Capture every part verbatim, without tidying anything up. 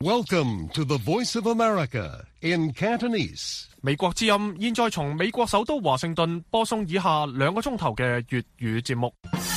Welcome to the Voice of America in Cantonese. 美國之音現在從美國首都華盛頓播送以下兩個鐘頭嘅粵語節目。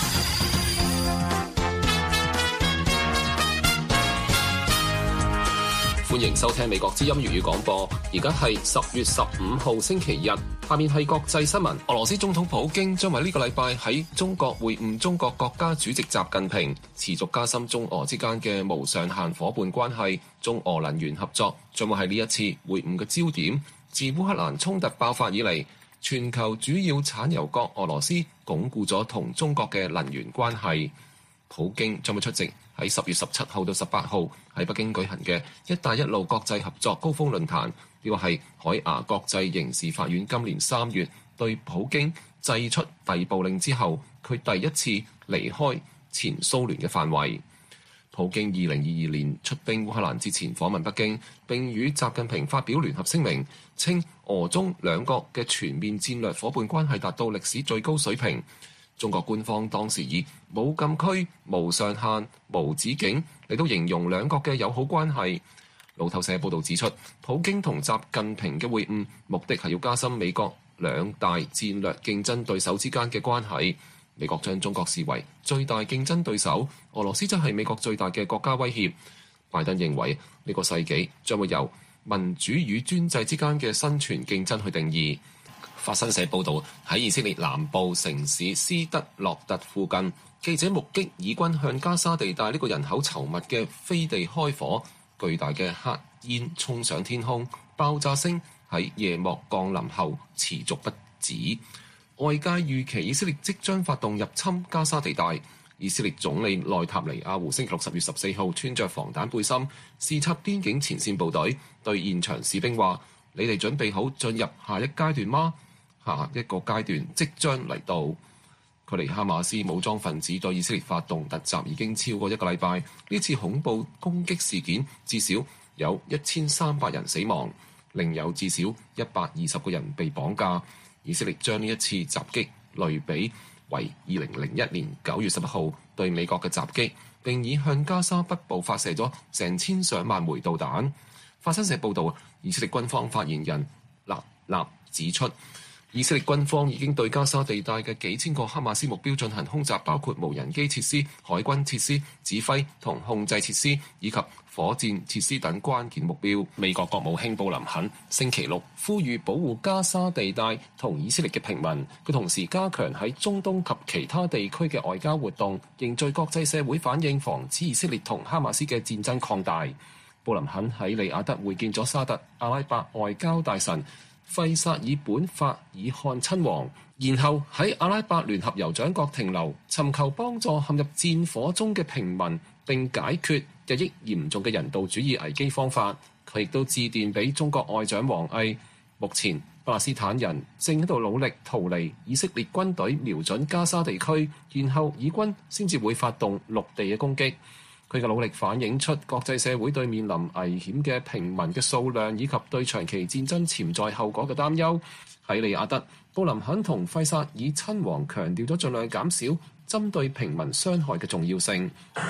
歡迎收聽美國之音粵語廣播，而家係十月十五號星期日。下面係國際新聞。俄羅斯總統普京將喺呢個禮拜喺中國會晤中國國家主席習近平，持續加深中俄之間嘅無上限夥伴關係。中俄能源合作將會係呢一次會晤嘅焦點。自烏克蘭衝突爆發以嚟，全球主要產油國俄羅斯鞏固咗同中國嘅能源關係。普京將會出席喺十月十七號到十八號喺北京舉行嘅「一帶一路」國際合作高峰論壇。呢個係海牙國際刑事法院今年三月對普京祭出逮捕令之後，佢第一次離開前蘇聯嘅範圍。普京二零二二年出兵烏克蘭之前訪問北京，並與習近平發表聯合聲明，稱俄中兩國嘅全面戰略夥伴關係達到歷史最高水平。中國官方當時以無禁區、無上限、無止境嚟到形容兩國嘅友好關係。路透社報導指出，普京同習近平嘅會晤目的係要加深美國兩大戰略競爭對手之間嘅關係。美國將中國視為最大競爭對手，俄羅斯則係美國最大嘅國家威脅。拜登認為呢個世紀將會由民主與專制之間嘅生存競爭去定義。法新社報導，喺以色列南部城市斯德洛特附近，記者目擊以軍向加沙地帶呢個人口稠密嘅飛地開火，巨大嘅黑煙衝上天空，爆炸聲喺夜幕降臨後持續不止。外界預期以色列即將發動入侵加沙地帶。以色列總理內塔尼亞胡星期六十月十四號穿着防彈背心視察邊境前線部隊，對現場士兵話：你哋準備好進入下一階段嗎？下一個階段即將嚟到。距離哈馬斯武裝分子對以色列發動突襲已經超過一個禮拜，呢次恐怖攻擊事件至少有一千三百人死亡，另有至少一百二十個人被綁架。以色列將呢一次襲擊類比為二零零一年九月十一號對美國嘅襲擊，並已向加沙北部發射咗成千上萬枚導彈。法新社報導，以色列軍方發言人納納指出，以色列軍方已經對加沙地帶嘅幾千個哈馬斯目標進行空襲，包括無人機設施、海軍設施、指揮同控制設施以及火箭設施等關鍵目標。美國國務卿布林肯星期六呼籲保護加沙地帶同以色列嘅平民，佢同時加強喺中東及其他地區嘅外交活動，凝聚國際社會反應，防止以色列同哈馬斯嘅戰爭擴大。布林肯喺利雅得會見咗沙特阿拉伯外交大臣費薩爾本法爾漢親王，然後喺阿拉伯聯合酋長國停留，尋求幫助陷入戰火中嘅平民，並解決日益嚴重嘅人道主義危機方法。佢亦都致電俾中國外長王毅，目前巴勒斯坦人正喺度努力逃離以色列軍隊瞄準加沙地區，然後以軍先至會發動陸地嘅攻擊。佢嘅努力反映出國際社會對面臨危險嘅平民嘅數量以及對長期戰爭潛在後果嘅擔憂。喺利雅得，布林肯同費薩爾親王強調咗盡量減少針對平民傷害嘅重要性。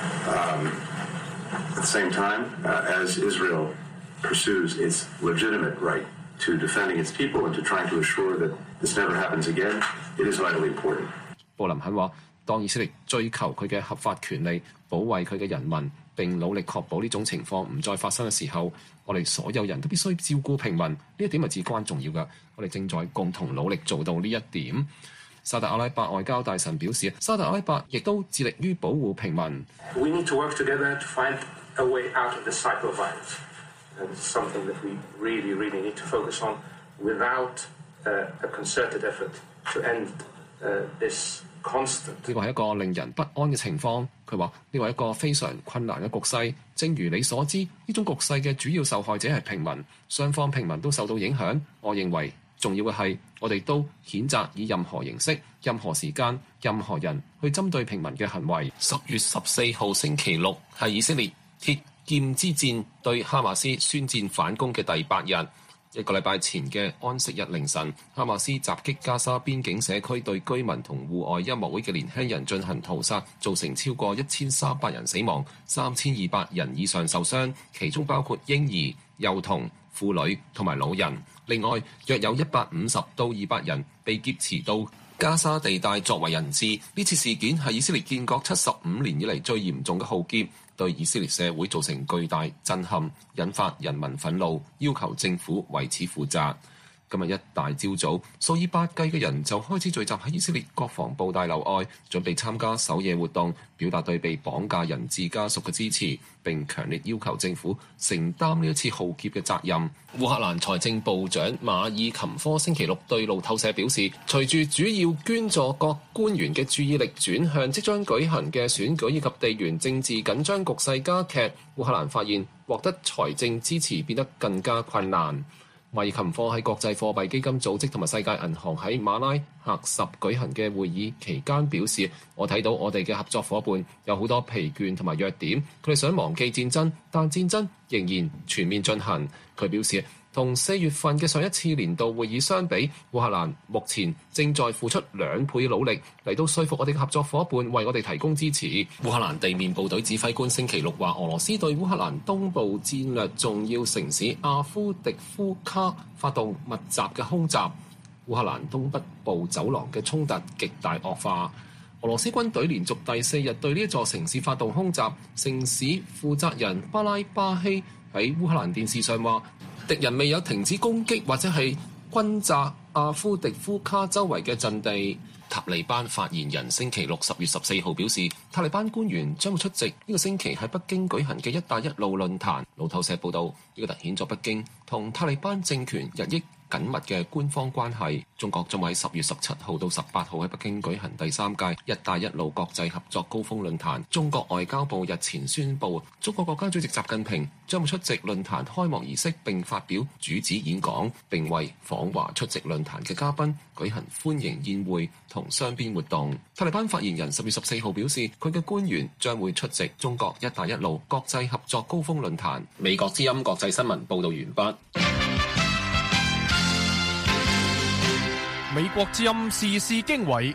Um, at the same time, uh, as Israel pursues its legitimate right to defending its people and to trying to assure that this never happens again, it is vitally important. 布林肯話，當以色列追求佢嘅合法權利，保衛佢嘅人民，並努力確保呢種情況唔再發生嘅時候，我哋所有人都必須照顧平民，呢一點係至關重要嘅。我哋正在共同努力做到呢一點。沙特阿拉伯外交大臣表示，沙特阿拉伯亦都致力於保護平民。 We need to work together to find a way out of this cycle of violence. And it's something that we really, really need to focus on without uh, a concerted effort to end uh, this. 呢個係一個令人不安嘅情況。佢話呢個係一個非常困難嘅局勢。正如你所知，呢種局勢嘅主要受害者係平民，雙方平民都受到影響。我認為重要嘅係，我哋都譴責以任何形式、任何時間、任何人去針對平民嘅行為。十月十四號星期六係以色列鐵劍之戰對哈馬斯宣戰反攻嘅第八日。 一個禮拜前嘅安息日凌晨，哈馬斯襲擊加沙邊境社區，對居民同戶外音樂會嘅年輕人進行屠殺，造成超過一千三百人死亡，三千二百人以上受傷，其中包括嬰兒、幼童、婦女同埋老人。另外，約有一百五十到二百人被劫持到加沙地帶作為人質。呢次事件係以色列建國七十五年以嚟最嚴重嘅浩劫，對以色列社會造成巨大震撼，引發人民憤怒，要求政府為此負責。今日一大朝早，數以百計嘅人就開始聚集喺以色列國防部大樓外，準備參加守夜活動，表達對被綁架人質家屬嘅支持，並強烈要求政府承擔呢一次浩劫嘅責任。烏克蘭財政部長馬爾琴科星期六對路透社表示，隨住主要捐助國官員嘅注意力轉向即將舉行嘅選舉以及地緣政治緊張局勢加劇，烏克蘭發現獲得財政支持變得更加困難。馬爾琴科喺國際貨幣基金組織同埋世界銀行喺馬拉喀什舉行嘅會議期間表示，我睇到我哋嘅合作夥伴有好多疲倦同埋弱點，佢哋想忘記戰爭，但戰爭仍然全面進行。佢表示，同四月份嘅上一次年度會議相比，烏克蘭目前正在付出兩倍努力嚟到說服我哋嘅合作夥伴為我哋提供支持。烏克蘭地面部隊指揮官星期六話，俄羅斯對烏克蘭東部戰略重要城市阿夫迪夫卡發動密集嘅空襲。烏克蘭東北部走廊嘅衝突極大惡化。俄羅斯軍隊連續第四日對呢一座城市發動空襲。城市負責人巴拉巴希喺烏克蘭電視上話，敵人未有停止攻擊或者係轟炸阿夫迪夫卡周圍嘅陣地。塔利班發言人星期六十月十四號表示，塔利班官員將會出席呢個星期喺北京舉行嘅一帶一路論壇。路透社報道，呢個凸顯咗北京同塔利班政權日益緊密嘅官方關係。中國將會喺十月十七號到十八號喺北京舉行第三屆一帶一路國際合作高峰論壇。中國外交部日前宣布，中國國家主席習近平將會出席論壇開幕儀式並發表主旨演講，並為訪華出席論壇嘅嘉賓舉行歡迎宴會同雙邊活動。塔利班發言人十月十四號表示，佢嘅官員將會出席中國一帶一路國際合作高峰論壇。美國之音國際新聞報道完畢。 美國之音時事經緯，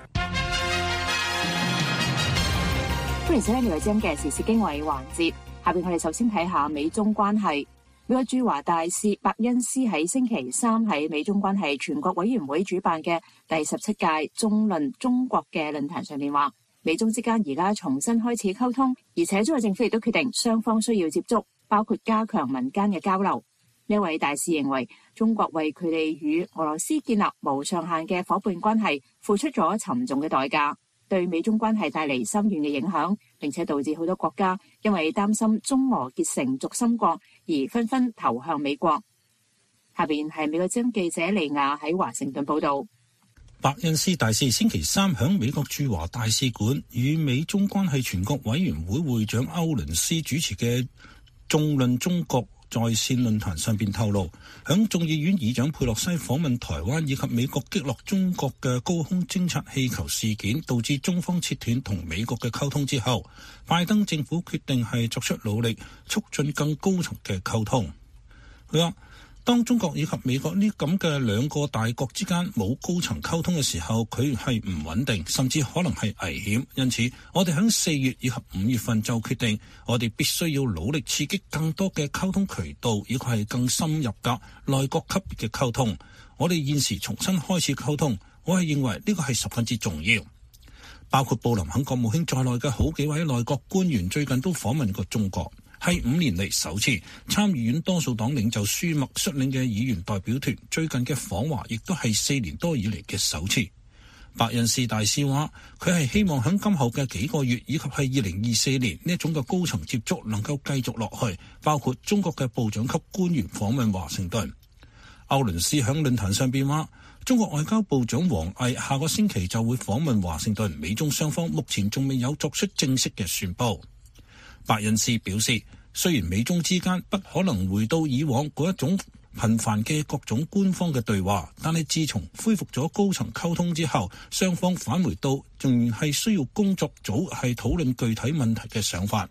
歡迎收聽美國之音嘅時事經緯環節。下邊我哋首先睇下美中關係。美國駐華大使伯恩斯喺星期三喺美中關係全國委員會主辦嘅第十七屆中論中國嘅論壇上面話，美中之間而家重新開始溝通，而且中國政府亦都決定雙方需要接觸，包括加強民間嘅交流。呢位大使認為，中國為佢哋與俄羅斯建立無上限嘅伙伴關係付出咗沉重嘅代價，對美中關係帶嚟深遠嘅影響，並且導致好多國家因為擔心中俄結成軸心國而紛紛投向美國。下邊係美國之音記者利亞喺華盛頓報道。 伯恩斯大使星期三響美國駐華大使館與美中關係全國委員會會長歐倫斯主持嘅中論中國在線論壇上邊透露，響眾議院議長佩洛西訪問台灣以及美國擊落中國嘅高空偵察氣球事件，導致中方切斷同美國嘅溝通之後，拜登政府決定係作出努力，促進更高層嘅溝通。佢話，當中國以及美國呢咁嘅兩個大國之間冇高層溝通嘅時候，佢係唔穩定，甚至可能係危險。因此，我哋喺四月以及五月份就決定，我哋必須要努力刺激更多嘅溝通渠道，以及係更深入嘅內閣級別嘅溝通。我哋現時重新開始溝通，我係認為呢個係十分之重要。包括布林肯國務卿在內嘅好幾位內閣官員最近都訪問過中國。係五年嚟首次，參議院多數黨領袖舒默率領嘅議員代表團最近嘅訪華，亦都係四年多以嚟嘅首次。伯恩斯大使話，佢係希望喺今後嘅幾個月以及係二零二四年呢一種嘅高層接觸能夠繼續落去，包括中國嘅部長級官員訪問華盛頓。歐倫斯喺論壇上邊話，中國外交部長王毅下個星期就會訪問華盛頓，美中雙方目前仲未有作出正式嘅宣佈。伯恩斯表示，雖然美中之間不可能回到以往嗰一種頻繁嘅各種官方嘅對話，但係自從恢復咗高層溝通之後，雙方返回到仍然係需要工作組係討論具體問題嘅想法。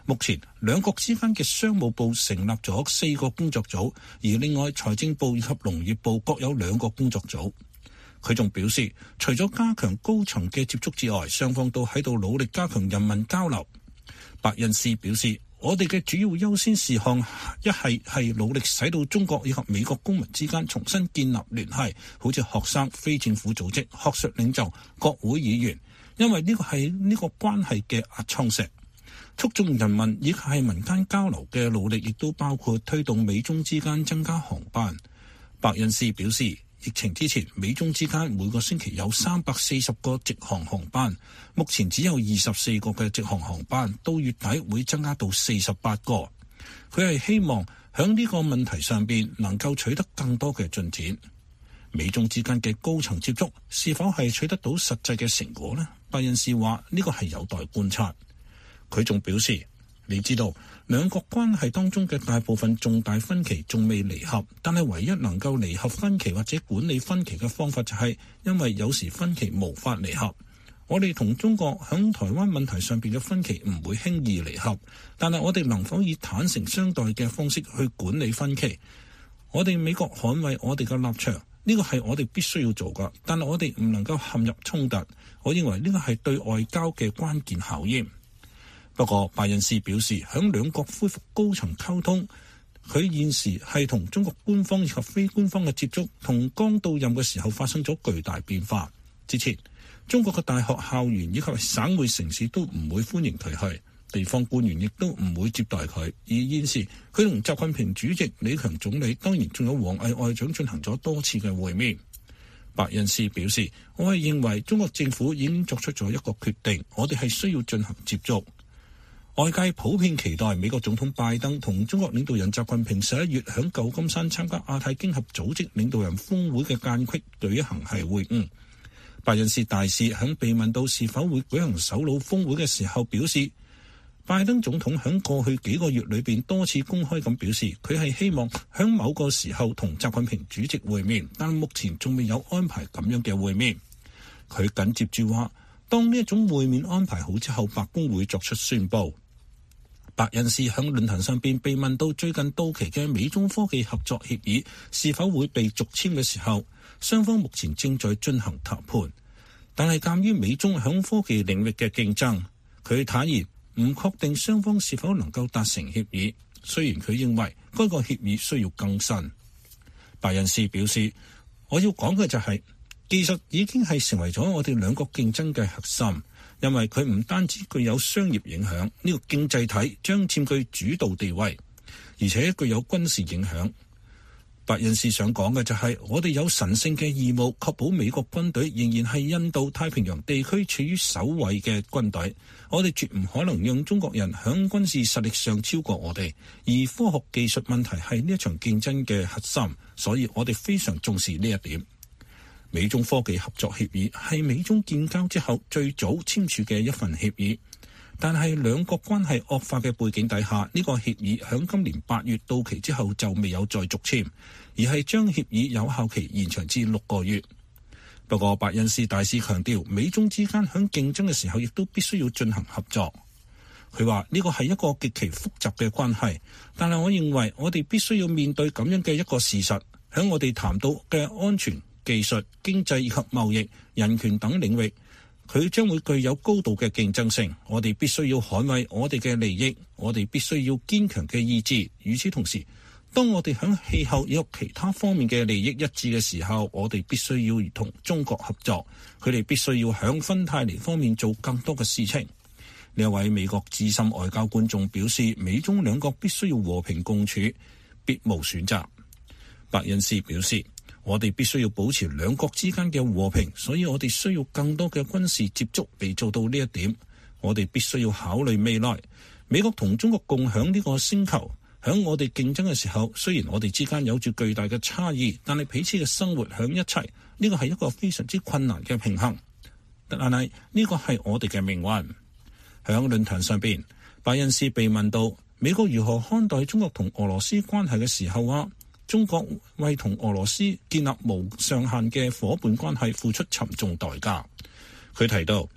目前兩國之間嘅商務部成立咗四個工作組，而另外財政部以及農業部各有兩個工作組。佢仲表示，除咗加強高層嘅接觸之外，雙方都喺度努力加強人民交流。白恩斯表示，我哋嘅主要優先事項一係係努力使到中國以及美國公民之間重新建立聯繫，好似學生、非政府組織、學術領袖、國會議員，因為呢個係呢個關係嘅壓艙石。促進人民以及係民間交流嘅努力，亦都包括推動美中之間增加航班。白恩斯表示，疫情之前，美中之間每個星期有三百四十個直航航班，目前只有二十四個嘅直航航班，到月底會增加到四十八個。佢係希望響呢個問題上邊能夠取得更多嘅進展。美中之間嘅高層接觸是否係取得到實際嘅成果呢？白恩斯話呢個係有待觀察。佢仲表示，你知道兩國關係當中嘅大部分重大分歧仲未彌合，但係唯一能夠彌合分歧或者管理分歧嘅方法就係因為有時分歧無法彌合。我哋同中國響台灣問題上邊嘅分歧唔會輕易彌合，但係我哋能否以坦誠相待嘅方式去管理分歧？我哋美國捍衛我哋嘅立場，呢個係我哋必須要做㗎，但係我哋唔能夠陷入衝突。我認為呢個係對外交嘅關鍵考驗。不過，拜恩斯表示，響兩國恢復高層溝通，佢現時係同中國官方以及非官方嘅接觸，同剛到任嘅時候發生咗巨大變化。之前，中國嘅大學校園以及省會城市都唔會歡迎佢去，地方官員亦都唔會接待佢。而現時，佢同習近平主席、李強總理，當然仲有王毅外長進行咗多次嘅會面。白恩斯表示，我係認為中國政府已經作出咗一個決定，我哋係需要進行接觸。外界普遍期待美國總統拜登同中國領導人習近平十一月響舊金山參加亞太經合組織領導人峰會嘅間隙舉行係會晤。白恩斯大使響被問到是否會舉行首腦峰會嘅時候表示，拜登總統響過去幾個月裏邊多次公開咁表示，佢係希望響某個時候同習近平主席會面，但目前仲未有安排咁樣嘅會面。佢緊接住話，當呢一種會面安排好之後，白宮會作出宣佈。白恩斯響論壇上邊被問到最近到期嘅美中科技合作協議是否會被續簽嘅時候，雙方目前正在進行談判，但係鑒於美中響科技領域嘅競爭，佢坦言唔確定雙方是否能夠達成協議。雖然佢認為該個協議需要更新。白恩斯表示，我要講嘅就係、是、技術已經係成為咗我哋兩國競爭嘅核心。因為佢唔單止具有商業影響，呢個經濟體將佔據主導地位，而且具有軍事影響。白恩斯想講嘅就係，我哋有神聖嘅義務，確保美國軍隊仍然係印度太平洋地區處於首位嘅軍隊。我哋絕唔可能讓中國人響軍事實力上超過我哋，而科學技術問題係呢一場競爭嘅核心，所以我哋非常重視呢一點。美中科技合作協議係美中建交之後最早簽署嘅一份協議，但係兩國關係惡化嘅背景底下，呢個協議響今年八月到期之後就未有再續簽，而係將協議有效期延長至六個月。不過，白恩斯大使強調，美中之間響競爭嘅時候，亦都必須要進行合作。佢話呢個係一個極其複雜嘅關係，但係我認為我哋必須要面對咁樣嘅一個事實，響我哋談到嘅安全、技術、經濟以及貿易、人權等領域，佢將會具有高度嘅競爭性。我哋必須要捍衛我哋嘅利益，我哋必須要堅強嘅意志。與此同時，當我哋響氣候以及其他方面嘅利益一致嘅時候，我哋必須要同中國合作。佢哋必須要響芬太尼方面做更多嘅事情。呢一位美國資深外交官仲表示，美中兩國必須要和平共處，別無選擇。白恩斯表示，我哋必須要保持兩國之間嘅和平，所以我哋需要更多嘅軍事接觸嚟做到呢一點。我哋必須要考慮未來，美國同中國共享呢個星球，響我哋競爭嘅時候，雖然我哋之間有住巨大嘅差異，但係彼此嘅生活響一齊，呢個係一個非常之困難嘅平衡。但係呢個係我哋嘅命運。響論壇上邊，拜恩斯被問到美國如何看待中國同俄羅斯關係嘅時候，話中國為同俄羅斯建立無上限嘅夥伴關係付出沉重代價。佢提到，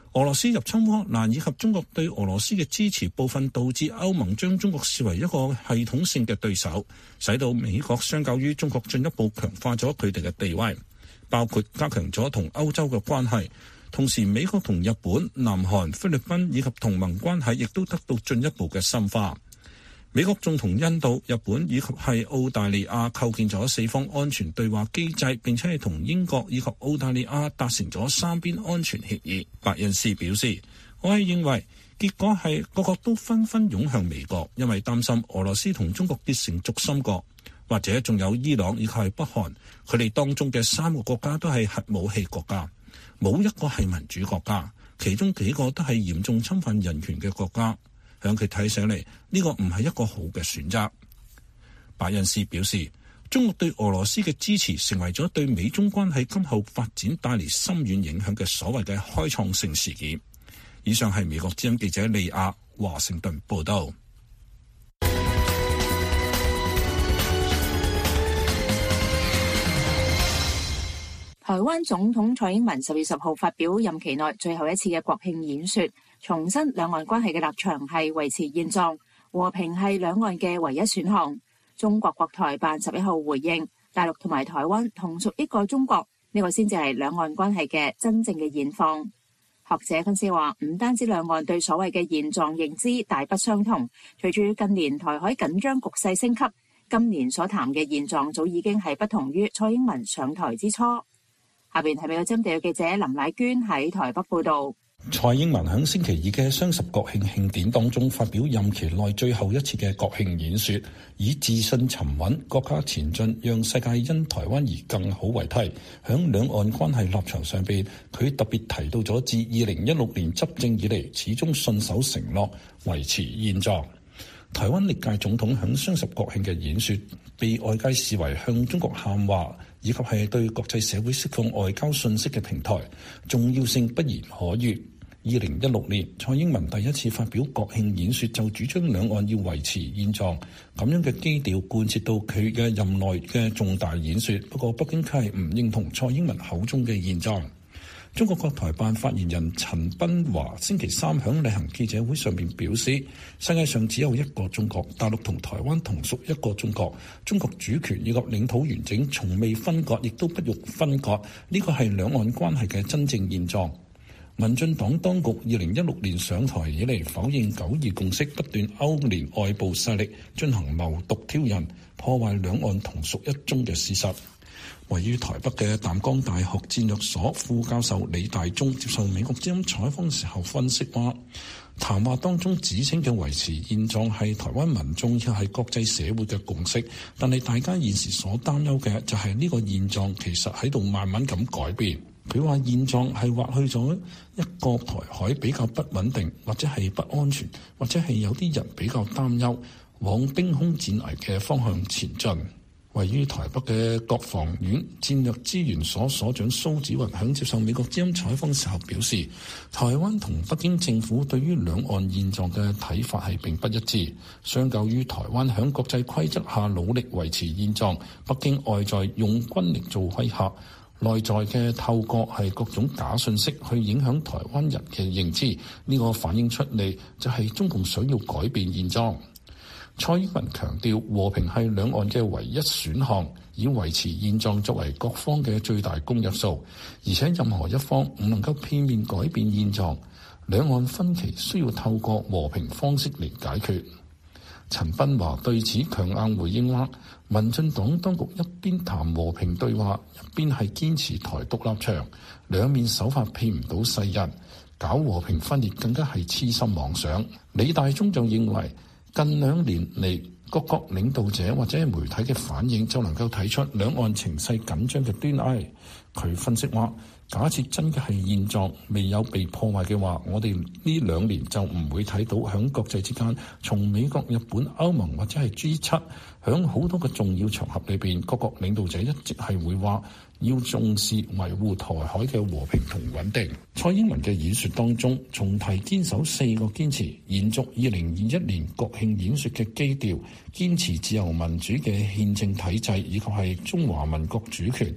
俄羅斯入侵烏克蘭以及中國對俄羅斯嘅支持，部分導致歐盟將中國視為一個系統性嘅對手，使到美國相較於中國進一步強化咗佢哋嘅地位，包括加強咗同歐洲嘅關係。同時，美國同日本、南韓、菲律賓以及同盟關係亦都得到進一步嘅深化。美國仲同印度、日本以及係澳大利亞構建咗四方安全對話機制，並且係同英國以及澳大利亞達成咗三邊安全協議。白恩斯表示，我係認為結果係各國都紛紛湧向美國，因為擔心俄羅斯同中國結成軸心國，或者仲有伊朗以及係北韓，佢哋當中嘅三個國家都係核武器國家，冇一個係民主國家，其中幾個都係嚴重侵犯人權嘅國家。向佢睇上嚟，呢個唔係一個好嘅選擇。白恩斯表示，中國對俄羅斯嘅支持成為咗對美中關係今後發展帶嚟深遠影響嘅所謂嘅開創性事件。以上係美國之音記者利亞華盛頓報道。 台灣總統蔡英文十月十號發表任期內最後一次嘅國慶演說，重申兩岸關係嘅立場係維持現狀，和平係兩岸嘅唯一選項。中國國台辦十一號回應，大陸同埋台灣同屬一個中國，呢個先至係兩岸關係嘅真正嘅現況。學者分析話，唔單止兩岸對所謂嘅現狀認知大不相同，隨住近年台海緊張局勢升級，今年所談嘅現狀早已經係不同於蔡英文上台之初。下邊係美國針對嘅記者林乃娟喺台北報道。 蔡英文喺星期二嘅雙十國慶慶典當中發表任期內最後一次嘅國慶演說，以自信沉穩、國家前進、讓世界因台灣而更好為題。響兩岸關係立場上邊，佢特別提到咗自二零一六年執政以嚟，始終信守承諾，維持現狀。台灣歷屆總統響雙十國慶嘅演說，被外界視為向中國喊話，以及係對國際社會釋放外交信息嘅平台，重要性不言可喻。二零一六年，蔡英文第一次發表國慶演說，就主張兩岸要維持現狀，咁樣嘅基調貫徹到佢嘅任內嘅重大演說。不過，北京卻係唔認同蔡英文口中嘅現狀。中國國台辦發言人陳斌華星期三響例行記者會上面表示，世界上只有一個中國，大陸同台灣同屬一個中國，中國主權以及領土完整從未分割，亦都不欲分割，呢個係兩岸關係嘅真正現狀。民進黨當局二零一六年上台以嚟，否認九二共識，不斷勾連外部勢力進行謀獨挑釁，破壞兩岸同屬一中嘅事實。位於台北嘅淡江大學戰略所副教授李大忠接受美國之音採訪時候分析話，談話當中指稱嘅維持現狀係台灣民眾亦係國際社會嘅共識，但係大家現時所擔憂嘅就係呢個現狀其實喺度慢慢咁改變。佢話現狀係劃去咗一個台海比較不穩定，或者係不安全，或者係有啲人比較擔憂往兵凶戰危嘅方向前進。位於台北嘅國防院戰略資源所所長蘇紫雲響接受美國之音採訪時候表示，台灣同北京政府對於兩岸現狀嘅睇法係並不一致。相較於台灣響國際規則下努力維持現狀，北京外在用軍力做威嚇，內在嘅透過係各種假信息去影響台灣人嘅認知，呢、這個反映出嚟就係中共想要改變現狀。蔡英文強調和平係兩岸嘅唯一選項，以維持現狀作為各方嘅最大公約數，而且任何一方唔能夠片面改變現狀，兩岸分歧需要透過和平方式嚟解決。陳斌華對此強硬回應話，民進黨當局一邊談和平對話，一邊係堅持台獨立場，兩面手法騙唔到世人，搞和平分裂更加係痴心妄想。李大忠就認為，近兩年嚟，各國領導者或者係媒體嘅反應就能夠睇出兩岸情勢緊張嘅端倪。佢分析話，假設真嘅係現狀未有被破壞嘅話，我哋呢兩年就唔會睇到響國際之間，從美國、日本、歐盟或者係 G 七，響好多個重要場合裏邊，各國領導者一直係會話要重視維護台海嘅和平同穩定。蔡英文嘅演說當中，重提堅守四個堅持，延續二零二一年國慶演說嘅基調，堅持自由民主嘅憲政體制，以及係中華民國主權。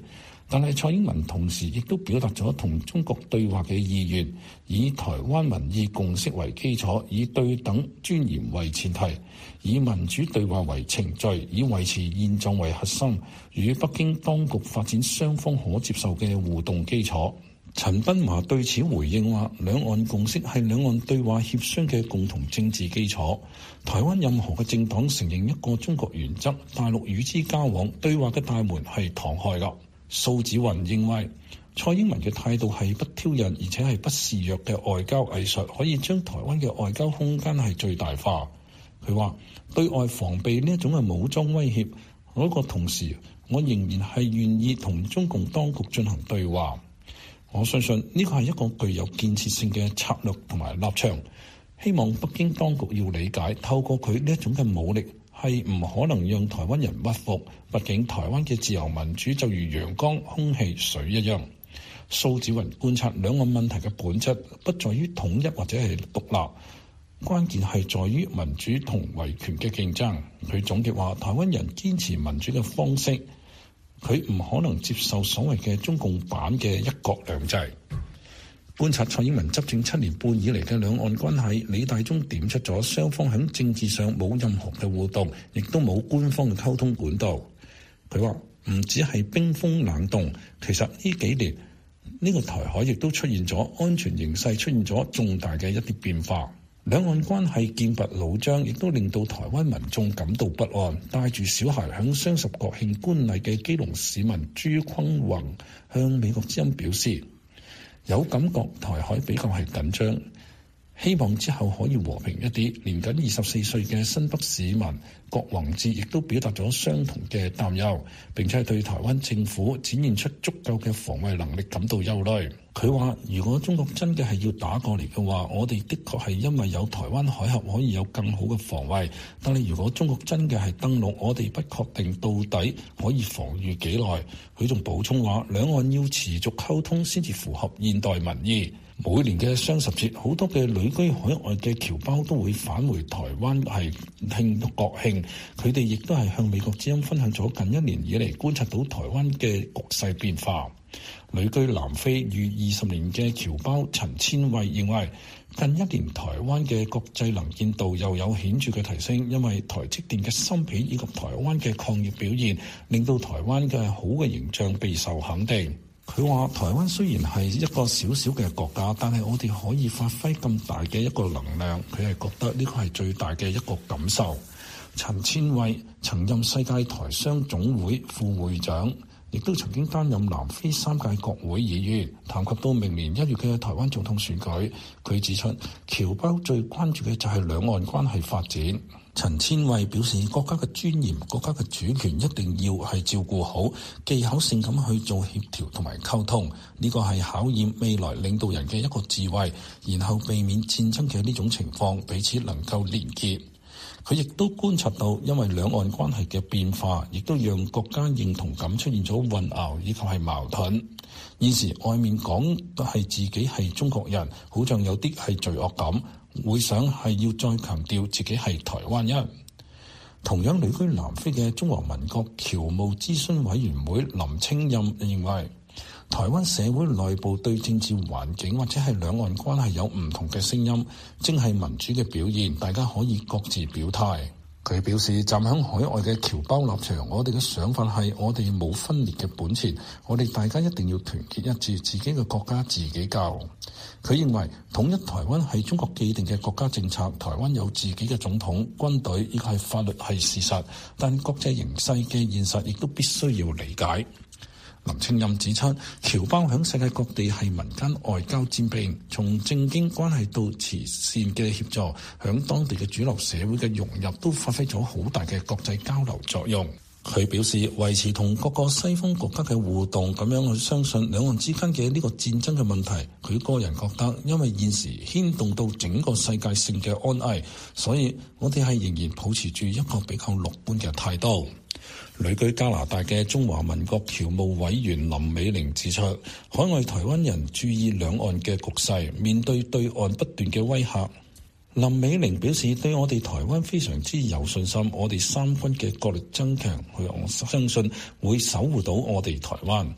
但係蔡英文同時亦都表達咗同中國對話嘅意願，以台灣民意共識為基礎，以對等尊嚴為前提，以民主對話為程序，以維持現狀為核心，與北京當局發展雙方可接受嘅互動基礎。陳斌華對此回應話，兩岸共識係兩岸對話協商嘅共同政治基礎。台灣任何嘅政黨承認一個中國原則，大陸與之交往對話嘅大門係敞開㗎。蘇紫雲認為蔡英文嘅態度係不挑釁，而且係不示弱嘅外交藝術，可以將台灣嘅外交空間係最大化。佢話對外防備呢一種嘅武裝威脅，嗰個同時我仍然係願意同中共當局進行對話。我相信呢個係一個具有建設性嘅策略同埋立場，希望北京當局要理解，透過佢呢一種嘅武力係唔可能讓台灣人屈服，畢竟台灣嘅自由民主就如陽光、空氣、水一樣。蘇紫雲觀察兩岸問題嘅本質不在於統一或者係獨立，關鍵係在於民主同維權嘅競爭。佢總結話，台灣人堅持民主嘅方式，佢唔可能接受所謂嘅中共版嘅一國兩制。觀察蔡英文執政七年半以嚟嘅兩岸關係，李大中點出咗雙方喺政治上冇任何嘅互動，亦都冇官方嘅溝通管道。佢話唔止係冰封冷凍，其實呢幾年呢個台海亦都出現咗安全形勢出現咗重大嘅一啲變化。兩岸關係劍拔弩張，亦都令到台灣民眾感到不安。帶住小孩響雙十國慶觀禮嘅基隆市民朱坤宏向美國之音表示，有感覺台海比較係緊張，希望之後可以和平一啲。年僅二十四歲嘅新北市民郭宏志亦都表達咗相同嘅擔憂，並且對台灣政府展現出足夠嘅防衛能力感到憂慮。佢話如果中國真嘅係要打過嚟嘅話，我哋的確係因為有台灣海峽可以有更好嘅防衛，但係如果中國真嘅係登陸，我哋不確定到底可以防禦幾耐。佢仲補充話，兩岸要持續溝通先至符合現代民意。每年嘅雙十節，好多嘅旅居海外嘅僑胞都會返回台灣係慶祝國慶。佢哋亦都係向美國之音分享咗近一年以嚟觀察到台灣嘅局勢變化。旅居南非逾二十年嘅僑胞陳千惠認為，近一年台灣嘅國際能見度又有顯著嘅提升，因為台積電嘅芯片以及台灣嘅抗疫表現，令到台灣嘅好嘅形象備受肯定。佢話台灣雖然係一個小小嘅國家，但係我哋可以發揮咁大嘅一個能量，佢係覺得呢個係最大嘅一個感受。陳千惠曾任世界台商總會副會長，亦都曾經擔任南非三屆國會議員。談及到明年一月嘅台灣總統選舉，佢指出僑胞最關注嘅就係兩岸關係發展。陳千惠表示，國家嘅尊嚴、國家嘅主權一定要係照顧好，技巧性咁去做協調同埋溝通，呢個係考驗未來領導人嘅一個智慧，然後避免戰爭嘅呢種情況，彼此能夠連結。佢亦都觀察到，因為兩岸關係嘅變化，亦都讓國家認同感出現咗混淆以及係矛盾。現時外面講都係自己係中國人，好像有啲係罪惡感，會想係要再強調自己係台灣人。同樣旅居南非嘅中華民國僑務諮詢委員會林清任認為，台灣社會內部對政治環境或者係兩岸關係有唔同嘅聲音，正係民主嘅表現，大家可以各自表態。佢表示，站喺海外嘅僑胞立場，我哋嘅想法係我哋冇分裂嘅本錢，我哋大家一定要團結一致，自己嘅國家自己救。佢認為統一台灣係中國既定嘅國家政策，台灣有自己嘅總統、軍隊，呢個係法律係事實，但國際形勢嘅現實亦都必須要理解。林清任指出，僑胞響世界各地係民間外交尖兵，從政經關係到慈善嘅協助，響當地嘅主流社會嘅融入都發揮咗好大嘅國際交流作用。佢表示，維持同各個西方國家嘅互動，咁樣去相信兩岸之間嘅呢個戰爭嘅問題，佢個人覺得，因為現時牽動到整個世界性嘅安危，所以我哋係仍然保持住一個比較樂觀嘅態度。旅居加拿大嘅中華民國僑務委員林美玲指出，海外台灣人注意兩岸嘅局勢，面對對岸不斷嘅威嚇。林美玲表示，對我哋台灣非常之有信心，我哋三軍嘅國力增強，佢我相信會守護到我哋台灣。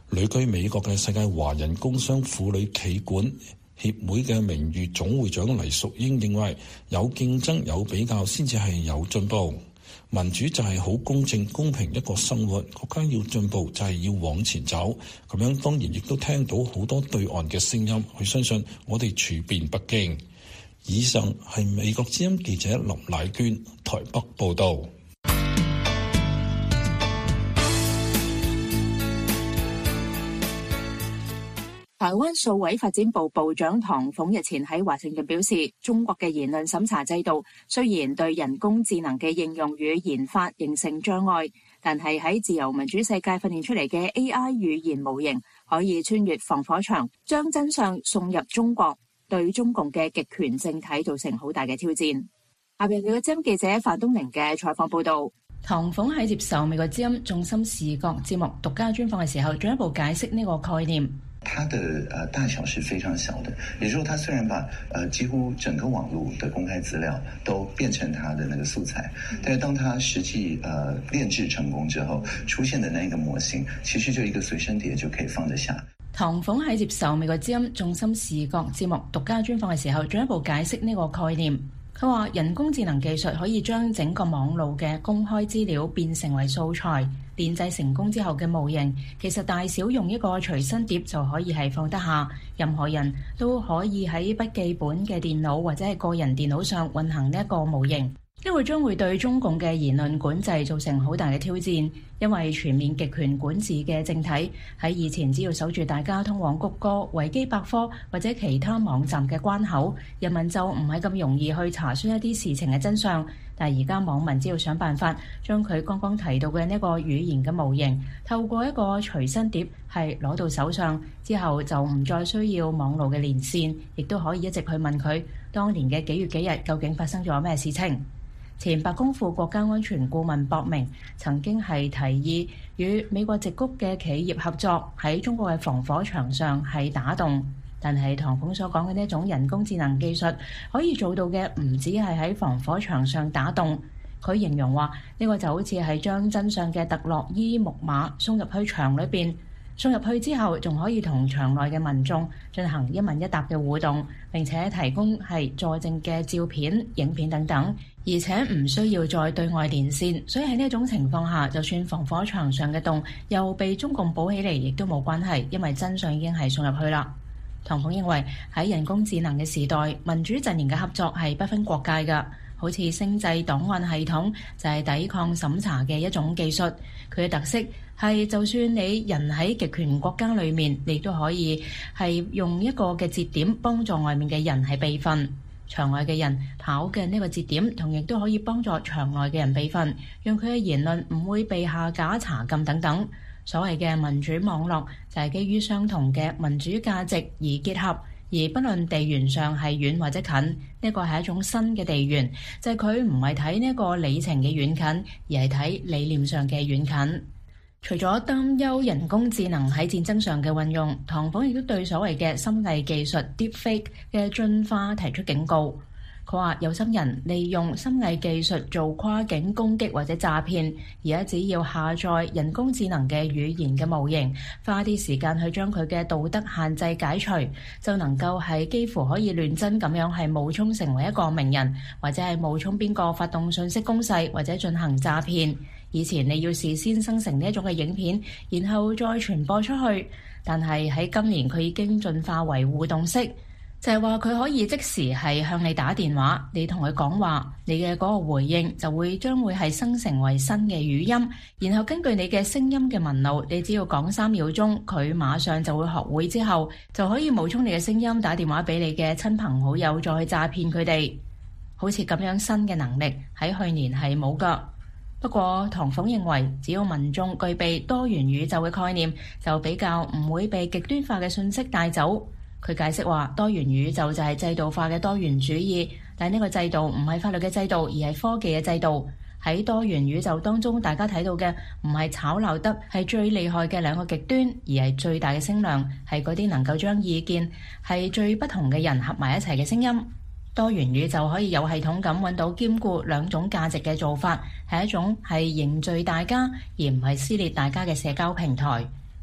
旅居美國嘅世界華人工商婦女企管協會嘅名譽總會長黎淑英認為，有競爭有比較先至係有進步。民主就係好公正公平一個生活，國家要進步就係要往前走。咁樣當然亦都聽到好多對岸嘅聲音，佢相信我哋處變不驚。以上係美國之音記者林乃娟台北報道。 台灣數位發展部部長唐鳳日前喺華盛頓表示，中國嘅言論審查制度雖然對人工智能嘅應用與研發形成障礙，但係喺自由民主世界訓練出嚟嘅 A I 語言模型可以穿越防火牆，將真相送入中國，對中共嘅極權政體造成好大嘅挑戰。下邊有個之音記者范東寧嘅採訪報道。 唐鳳喺接受美國之音重心視覺節目獨家專訪嘅時候，進一步解釋呢個概念。 它的呃大小是非常小的，也就是說，它雖然把呃幾乎整個網絡的公開資料都變成它的那個素材，但是當它實際呃煉製成功之後，出現的那個模型，其實就一個隨身碟就可以放得下。 唐鳳喺接受美國之音重心視覺節目獨家專訪嘅時候，進一步解釋呢個概念。佢話人工智能技術可以將整個網路嘅公開資料變成為素材，煉製成功之後嘅模型，其實大小用一個隨身碟就可以係放得下，任何人都可以喺筆記本嘅電腦或者係個人電腦上運行呢一個模型。呢個將會對中共嘅言論管制造成好大嘅挑戰，因為全面極權管治嘅政體喺以前只要守住大家通往谷歌、維基百科或者其他網站嘅關口，人民就唔係咁容易去查詢一啲事情嘅真相。但係而家網民只要想辦法將佢剛剛提到嘅呢個語言嘅模型透過一個隨身碟係攞到手上之後，就唔再需要網路嘅連線，亦都可以一直去問佢當年嘅幾月幾日究竟發生咗咩事情。前白宮副國家安全顧問博明曾經係提議與美國矽谷嘅企業合作，喺中國嘅防火牆上係打洞。但係唐鳳所講嘅呢一種人工智能技術可以做到嘅唔止係喺防火牆上打洞，佢形容話呢個就好似係將真相嘅特洛伊木馬送入去牆裏邊，送入去之後仲可以同牆內嘅民眾進行一問一答嘅互動，並且提供係佐證嘅照片、影片等等，而且唔需要再對外連線。所以喺呢一種情況下，就算防火牆上嘅洞又被中共補起嚟，亦都冇關係，因為真相已經係送入去啦。唐鳳認為喺人工智能嘅時代，民主陣營嘅合作係不分國界㗎，好似星際檔案系統就係抵抗審查嘅一種技術。佢嘅特色係就算你人喺極權國家裏面，你都可以係用一個嘅節點幫助外面嘅人係備份，牆外嘅人跑嘅呢個節點同樣都可以幫助牆內嘅人備份，讓佢嘅言論唔會被下架查禁等等。所謂嘅民主網絡就係基於相同嘅民主價值而結合，而不論地緣上係遠或者近，呢個係一種新嘅地緣，就係佢唔係睇呢個里程嘅遠近，而係睇理念上嘅遠近。除咗擔憂人工智能喺戰爭上嘅運用，唐鳳亦都對所謂嘅深偽技術 Deepfake 嘅進化提出警告。佢話有心人利用深偽技術做跨境攻擊或者詐騙，而家只要下載人工智能嘅語言嘅模型，花啲時間去將佢嘅道德限制解除，就能夠係幾乎可以亂真咁樣係冒充成為一個名人，或者係冒充邊個發動信息攻勢或者進行詐騙。以前你要事先生成呢一種嘅影片，然後再傳播出去，但係喺今年佢已經進化為互動式。就係話佢可以即時係向你打電話，你同佢講話，你嘅嗰個回應就會將會係生成為新嘅語音，然後根據你嘅聲音嘅紋路，你只要講三秒鐘，佢馬上就會學會，之後就可以冒充你嘅聲音打電話俾你嘅親朋好友，再去詐騙佢哋。好似咁樣新嘅能力喺去年係冇㗎。不過唐鳳認為，只要民眾具備多元宇宙嘅概念，就比較唔會被極端化嘅信息帶走。佢解釋話，多元宇宙就係制度化嘅多元主義，但係呢個制度唔係法律嘅制度，而係科技嘅制度。喺多元宇宙當中，大家睇到嘅唔係吵鬧得係最厲害嘅兩個極端，而係最大嘅聲量，係嗰啲能夠將意見係最不同嘅人合埋一齊嘅聲音。多元宇宙可以有系統咁揾到兼顧兩種價值嘅做法，係一種係凝聚大家而唔係撕裂大家嘅社交平台。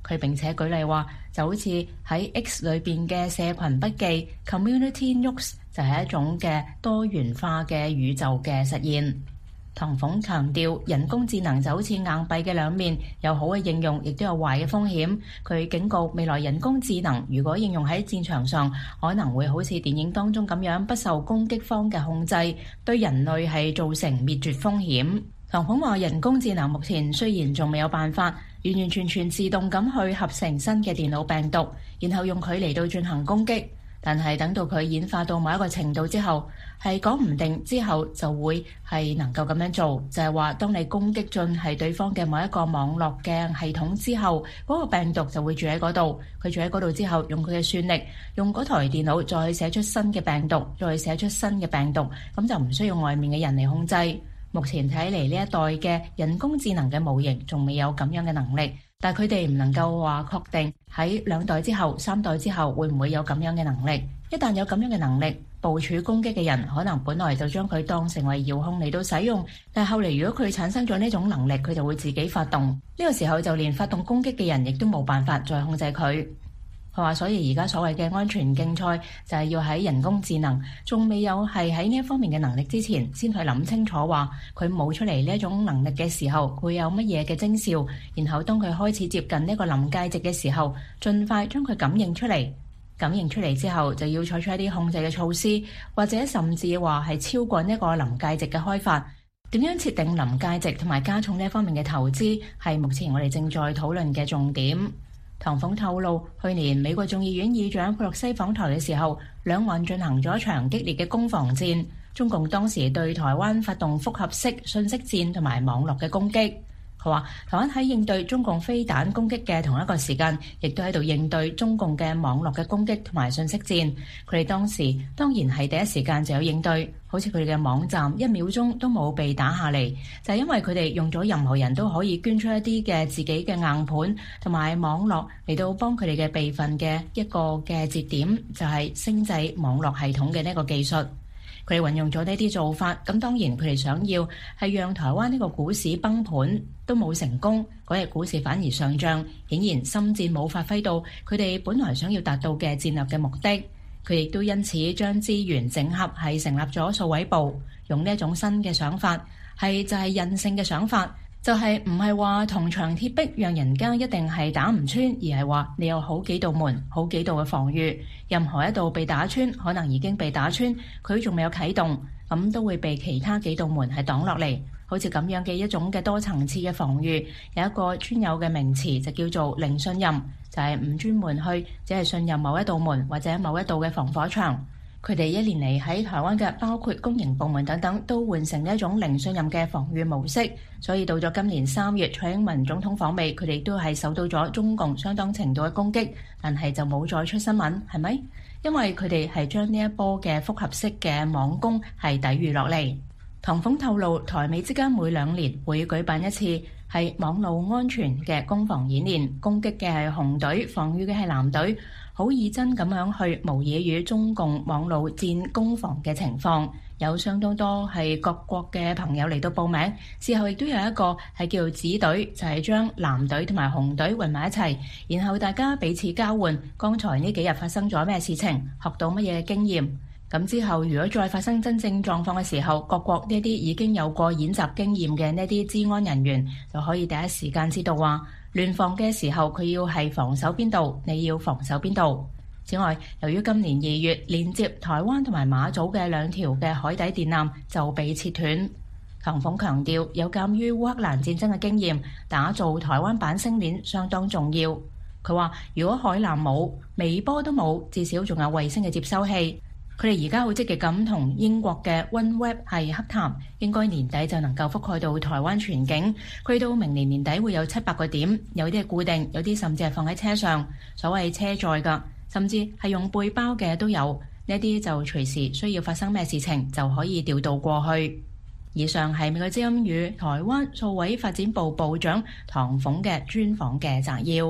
佢並且舉例話，就好似喺 X 裏邊嘅社群筆記 Community Notes 就係一種嘅多元化嘅宇宙嘅實現。唐鳳強調，人工智能就好似硬幣嘅兩面，有好嘅應用，亦都有壞嘅風險。佢警告未來人工智能如果應用喺戰場上，可能會好似電影當中咁樣，不受攻擊方嘅控制，對人類係造成滅絕風險。唐鳳話，人工智能目前雖然仲未有辦法完完全全自動咁去合成新嘅電腦病毒，然後用佢嚟到進行攻擊，但係等到佢演化到某一個程度之後，係講唔定之後就會係能夠咁樣做，就係話當你攻擊進係對方嘅某一個網絡嘅系統之後，嗰個病毒就會住喺嗰度，佢住喺嗰度之後，用佢嘅算力，用嗰台電腦再去寫出新嘅病毒，再去寫出新嘅病毒，咁就唔需要外面嘅人嚟控制。目前睇嚟呢一代嘅人工智能嘅模型仲未有咁樣嘅能力，但係佢哋唔能夠話確定喺兩代之後、三代之後會唔會有咁樣嘅能力。一旦有咁樣嘅能力，部署攻擊嘅人可能本來就將佢當成為遙控嚟到使用，但係後嚟如果佢產生咗呢種能力，佢就會自己發動。呢個時候就連發動攻擊嘅人亦都冇辦法再控制佢。佢話，所以而家所謂嘅安全競賽就係要喺人工智能仲未有係喺呢一方面嘅能力之前，先去諗清楚話佢冇出嚟呢一種能力嘅時候，會有乜嘢嘅徵兆，然後當佢開始接近呢個臨界值嘅時候，盡快將佢感應出嚟。感應出嚟之後，就要採取一啲控制嘅措施，或者甚至話係超過呢個臨界值嘅開發。點樣設定臨界值同埋加重呢一方面嘅投資，係目前我哋正在討論嘅重點。唐鳳透露，去年美國眾議院議長佩洛西訪台嘅時候，兩岸進行咗一場激烈嘅攻防戰。中共當時對台灣發動複合式信息戰同埋網絡嘅攻擊。佢話，台灣喺應對中共飛彈攻擊嘅同一個時間，亦都喺度應對中共嘅網絡嘅攻擊同埋信息戰。佢哋當時當然係第一時間就有應對，好似佢哋嘅網站一秒鐘都冇被打下嚟，就係因為佢哋用咗任何人都可以捐出一啲嘅自己嘅硬盤同埋網絡嚟到幫佢哋嘅備份嘅一個嘅節點，就係星際網絡系統嘅呢個技術。佢哋運用咗呢啲做法，咁當然佢哋想要係讓台灣呢個股市崩盤都冇成功，嗰日股市反而上漲，顯然心戰冇發揮到佢哋本來想要達到嘅戰略嘅目的。佢亦都因此將資源整合，係成立咗數位部，用呢一種新嘅想法，係就係韌性嘅想法。就係唔係話銅牆鐵壁讓人家一定係打唔穿，而係話你有好幾道門、好幾道嘅防禦，任何一道被打穿，可能已經被打穿，佢仲未有啟動，咁都會被其他幾道門係擋落嚟。好似咁樣嘅一種嘅多層次嘅防禦，有一個專有嘅名詞就叫做零信任，就係唔專門去只係信任某一道門或者某一道嘅防火牆。佢哋一年嚟喺台灣嘅包括公營部門等等都換成一種零信任嘅防禦模式，所以到咗今年三月蔡英文總統訪美，佢哋都係受到咗中共相當程度嘅攻擊，但係就冇再出新聞，係咪？因為佢哋係將呢一波嘅複合式嘅網攻係抵禦落嚟。唐鳳透露，台美之間每兩年會舉辦一次係網路安全嘅攻防演練，攻擊嘅係紅隊，防禦嘅係藍隊，好以真咁樣去模擬與中共網路戰攻防嘅情況。有相當多係各國嘅朋友嚟到報名，事後亦都有一個係叫做紫隊，就係將藍隊同埋紅隊混埋一齊，然後大家彼此交換剛才呢幾日發生咗咩事情，學到乜嘢經驗。咁之後如果再發生真正狀況嘅時候，各國呢啲已經有過演習經驗嘅呢啲治安人員就可以第一時間知道話聯防嘅時候佢要係防守邊度，你要防守邊度。此外，由於今年二月連接台灣同埋馬祖嘅兩條嘅海底電纜就被切斷，唐鳳強調有鑑於烏克蘭戰爭嘅經驗，打造台灣版星鏈相當重要。佢話如果海纜冇，微波都冇，至少仲有衛星嘅接收器。佢哋而家好積極咁同英國嘅 OneWeb 係洽談，應該年底就能夠覆蓋到台灣全境。佢到明年年底會有七百個點，有啲係固定，有啲甚至係放喺車上，所謂車載㗎，甚至係用背包嘅都有。呢啲就隨時需要發生咩事情就可以調度過去。以上係美國之音與台灣數位發展部部長唐鳳嘅專訪嘅摘要。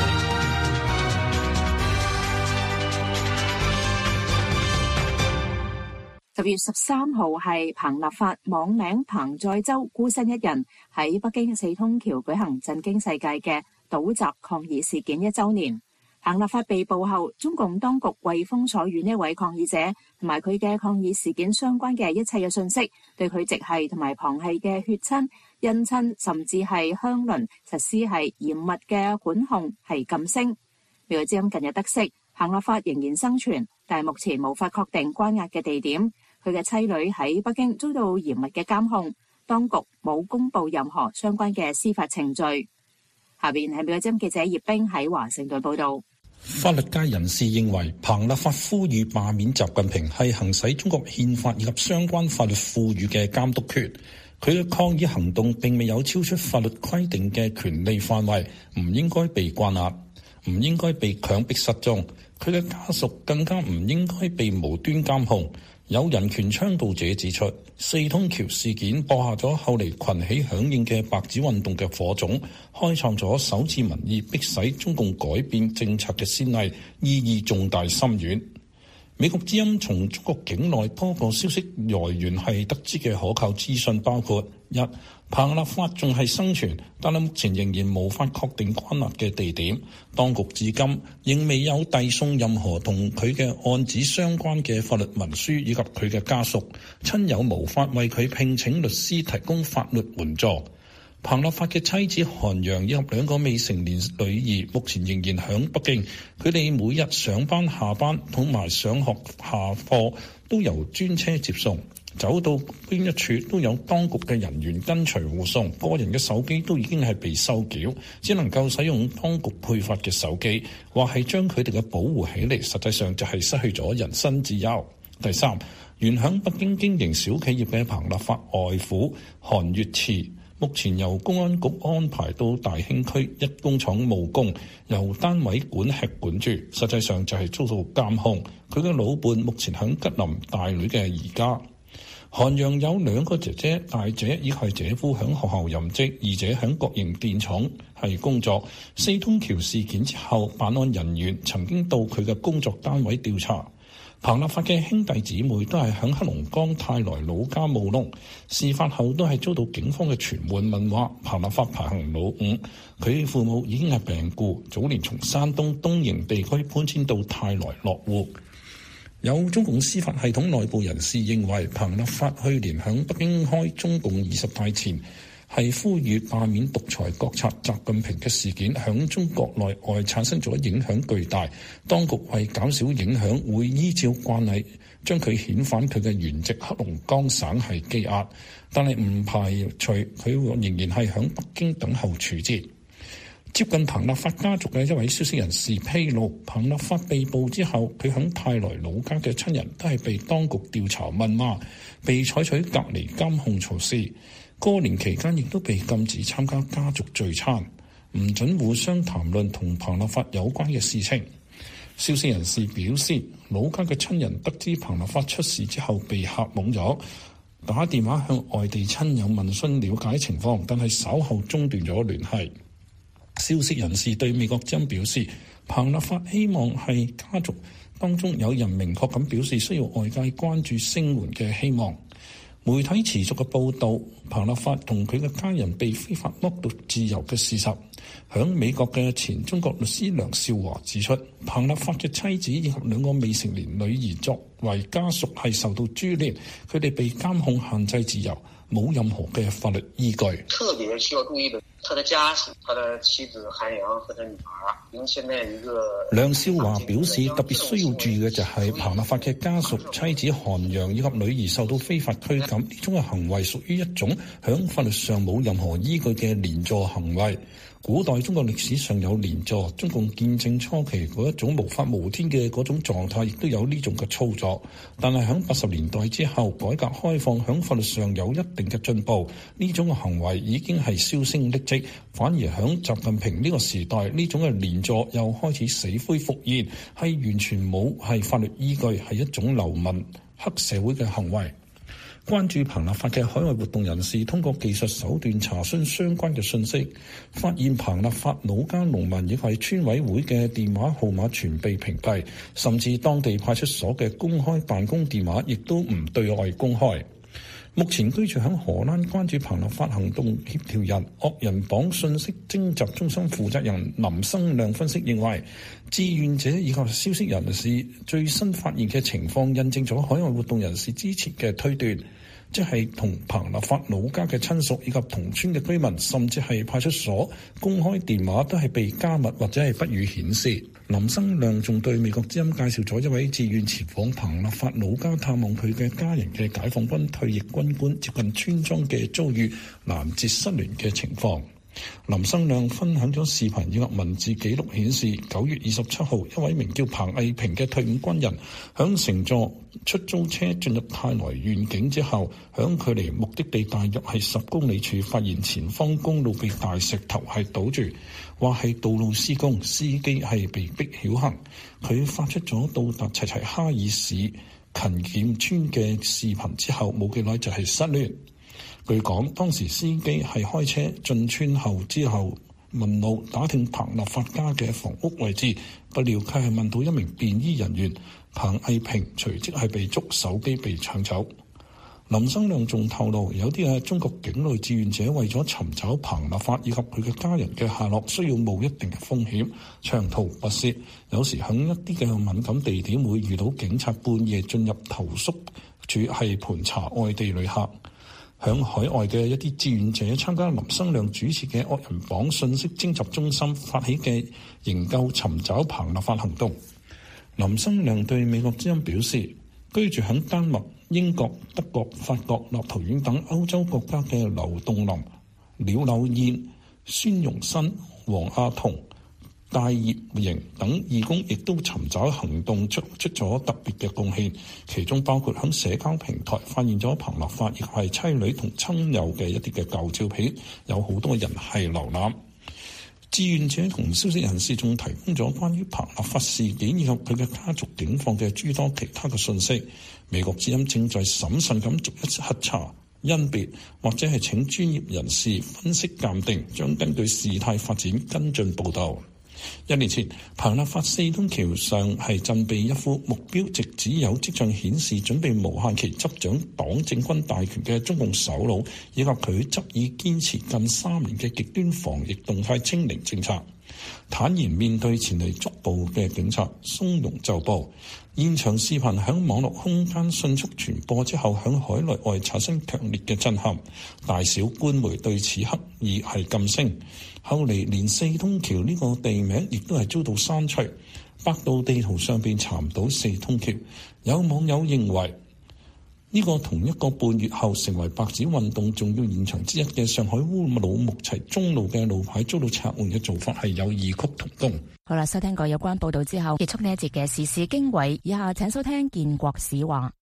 十月十三號係彭立發網名彭載舟孤身一人喺北京四通橋舉行震驚世界嘅倒襲抗議事件一週年。彭立發被捕後，中共當局為封鎖與呢位抗議者同埋佢嘅抗議事件相關嘅一切嘅信息，對佢直系同埋旁系嘅血親、姻親甚至係鄉鄰實施係嚴密嘅管控，係禁聲。美國之音近日得悉，彭立發仍然生存，但係目前無法確定關押嘅地點。佢嘅妻女喺北京遭到嚴密嘅監控，當局冇公布任何相關嘅司法程序。下邊係美國之音記者葉冰喺華盛頓報道。 法律界人士認為，彭立發呼籲罷免習近平係行使中國憲法以及相關法律賦予嘅監督權。佢嘅抗議行動並未有超出法律規定嘅權利範圍，唔應該被關押，唔應該被強迫失蹤。佢嘅家屬更加唔應該被無端監控。有人權倡導者指出，四通橋事件播下咗後嚟群起響應嘅白紙運動嘅火種，開創咗首次民意迫使中共改變政策嘅先例，意義重大深遠。美國之音從中國境內多個消息來源係得知嘅可靠資訊包括：一、彭立發仲係生存，但係目前仍然無法確定關押嘅地點，當局至今仍未有遞送任何同佢嘅案子相關嘅法律文書，以及佢嘅家屬親友無法為佢聘請律師提供法律援助。彭立發嘅妻子韓陽以及兩個未成年女兒目前仍然響北京，佢哋每日上班下班同埋上學下課都由專車接送，走到邊一處都有當局嘅人員跟隨護送，個人嘅手機都已經係被收繳，只能夠使用當局配發嘅手機，或係將佢哋嘅保護起嚟，實際上就係失去咗人身自由。第三，原響北京經營小企業嘅彭立發外父韓岳池，目前由公安局安排到大興區一工廠務工，由單位管吃管住，實際上就係遭到監控。佢嘅老伴目前響吉林大女嘅姨家。韓陽有兩個姐姐，大姐亦係姐夫響學校任職，二姐響國營電廠係工作。四通橋事件之後，辦案人員曾經到佢嘅工作單位調查。彭立發嘅兄弟姊妹都係響黑龍江泰來老家務農，事發後都係遭到警方嘅傳喚問話。彭立發排行老五，佢父母已經係病故，早年從山東東營地區搬遷到泰來落戶。有中共司法系統內部人士認為，彭立發去年響北京開中共二十大前係呼籲罷免獨裁國策習近平嘅事件，響中國內外產生咗影響巨大。當局為減少影響，會依照慣例將佢遣返佢嘅原籍黑龍江省係羈押，但係唔排除佢仍然係響北京等候處置。接近彭立發家族嘅一位消息人士披露，彭立發被捕之後，佢響泰來老家嘅親人都係被當局調查問話，被採取隔離監控措施。過年期間亦都被禁止參加家族聚餐，唔准互相談論同彭立發有關嘅事情。消息人士表示，老家嘅親人得知彭立發出事之後被嚇懵咗，打電話向外地親友問詢了解情況，但係稍後中斷咗聯繫。消息人士對美國之音表示，彭立發希望係家族當中有人明確咁表示需要外界關注聲援嘅希望。媒體持續嘅報導，彭立發同佢嘅家人被非法剝奪自由嘅事實。響美國嘅前中國律師梁少華指出，彭立發嘅妻子以及兩個未成年女兒作為家屬係受到株連，佢哋被監控限制自由，冇任何嘅法律依據。 特別需要注意的，他的家屬，他的妻子韓陽和他女兒，因現在一個梁少華表示，特別需要注意嘅就係彭立發嘅家屬、妻子韓陽以及女兒受到非法拘禁，呢種嘅行為屬於一種響法律上冇任何依據嘅連坐行為。古代中國歷史上有連坐，中共建政初期嗰一種無法無天嘅嗰種狀態，亦都有呢種嘅操作。但係響八十年代之後，改革開放響法律上有一定嘅進步，呢種嘅行為已經係銷聲匿跡，反而響習近平呢個時代，呢種嘅連坐又開始死灰復燃，係完全冇係法律依據，係一種流氓黑社會嘅行為。關注彭立發嘅海外活動人士通過技術手段查詢相關嘅信息，發現彭立發老家農民亦係村委會嘅電話號碼全被屏蔽，甚至當地派出所嘅公開辦公電話亦都唔對外公開。 目前居住喺荷蘭關注彭立法行動協調人惡人榜信息徵集中心負責人林生亮分析認為，志願者以及消息人士最新發現嘅情況印證咗海外活動人士之前嘅推斷，即係同彭立法老家嘅親屬以及同村嘅居民，甚至係派出所公開電話都係被加密或者係不予顯示。林生亮仲對美國之音介紹咗一位自願前往彭立法老家探望佢嘅家人嘅解放軍退役軍官接近村莊嘅遭遇攔截失聯嘅情況。林生亮分享咗視頻以及文字記錄顯示，九月二十七號，一位名叫彭毅平嘅退伍軍人響乘坐出租車進入泰來縣境之後，響距離目的地大約係十公里處，發現前方公路被大石頭係堵住，話係道路施工，司機係被逼繞行。佢發出咗到達齊齊哈爾市勤儉村嘅視頻之後，冇幾耐就係失聯。據講，當時司機係開車進村後之後問路，打聽彭立發家嘅房屋位置，不料佢係問到一名便衣人員，彭毅平隨即係被捉，手機被搶走。林生亮仲透露，有啲嘅中國境內志願者為咗尋找彭立發以及佢嘅家人嘅下落，需要冒一定嘅風險，長途跋涉，有時喺一啲嘅敏感地點會遇到警察半夜進入投宿處係盤查外地旅客。響海外嘅一啲志願者參加林生亮主持嘅惡人榜信息徵集中心發起嘅營救尋找彭立發行動。林生亮對美國之音表示，居住喺丹麥、英國、德國、法國、立陶宛等歐洲國家嘅劉棟林、廖柳燕、孫容新、黃亞彤、戴業瑩等義工亦都尋找行動出出咗特別嘅貢獻，其中包括喺社交平台發現咗彭立發亦係妻女同親友嘅一啲嘅舊照片，有好多人係瀏覽。志願者同消息人士仲提供咗關於彭立發事件以及佢嘅家族境況嘅諸多其他嘅信息。美國之音正在審慎咁逐一核查、甄別或者係請專業人士分析鑑定，將根據事態發展跟進報導。一年前，彭立發四通橋上係振臂一呼，目標直指有跡象顯示準備無限期執掌黨政軍大權嘅中共首腦，以及佢執意堅持近三年嘅極端防疫動態清零政策。坦言面對前嚟捉捕嘅警察，從容就捕。現場視頻響網絡空間迅速傳播之後，響海內外產生強烈嘅震撼，大小官媒對此刻意係噤聲。後嚟連四通橋呢個地名亦都係遭到刪除，百度地圖上邊查唔到四通橋。有網友認為呢個同一個半月後成為白紙運動重要現場之一嘅上海烏魯木齊中路嘅路牌遭到拆換嘅做法係有異曲同工。 好啦，收聽過有關報道之後，結束呢一節嘅時事經緯，以下請收聽建國史話。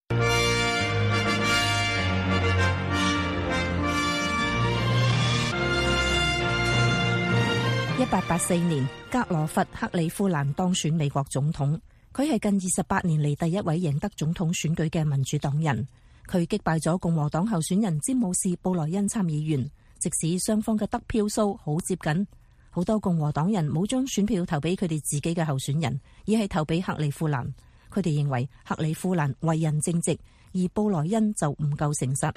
一八八四年，格羅佛克里夫蘭當選美國總統。佢係近二十八年嚟第一位贏得總統選舉嘅民主黨人。佢擊敗咗共和黨候選人詹姆士布萊恩參議員，即使雙方嘅得票數好接近，好多共和黨人冇將選票投俾佢哋自己嘅候選人，而係投俾克里夫蘭。佢哋認為克里夫蘭為人正直，而布萊恩就唔夠誠實。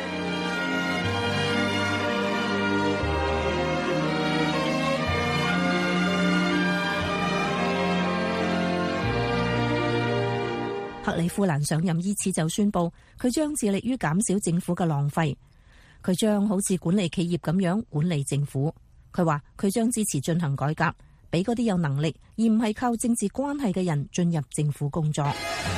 克里夫蘭上任伊始就宣布，佢將致力於減少政府嘅浪費，佢將好似管理企業咁樣管理政府。佢話佢將支持進行改革，俾嗰啲有能力而唔係靠政治關係嘅人進入政府工作。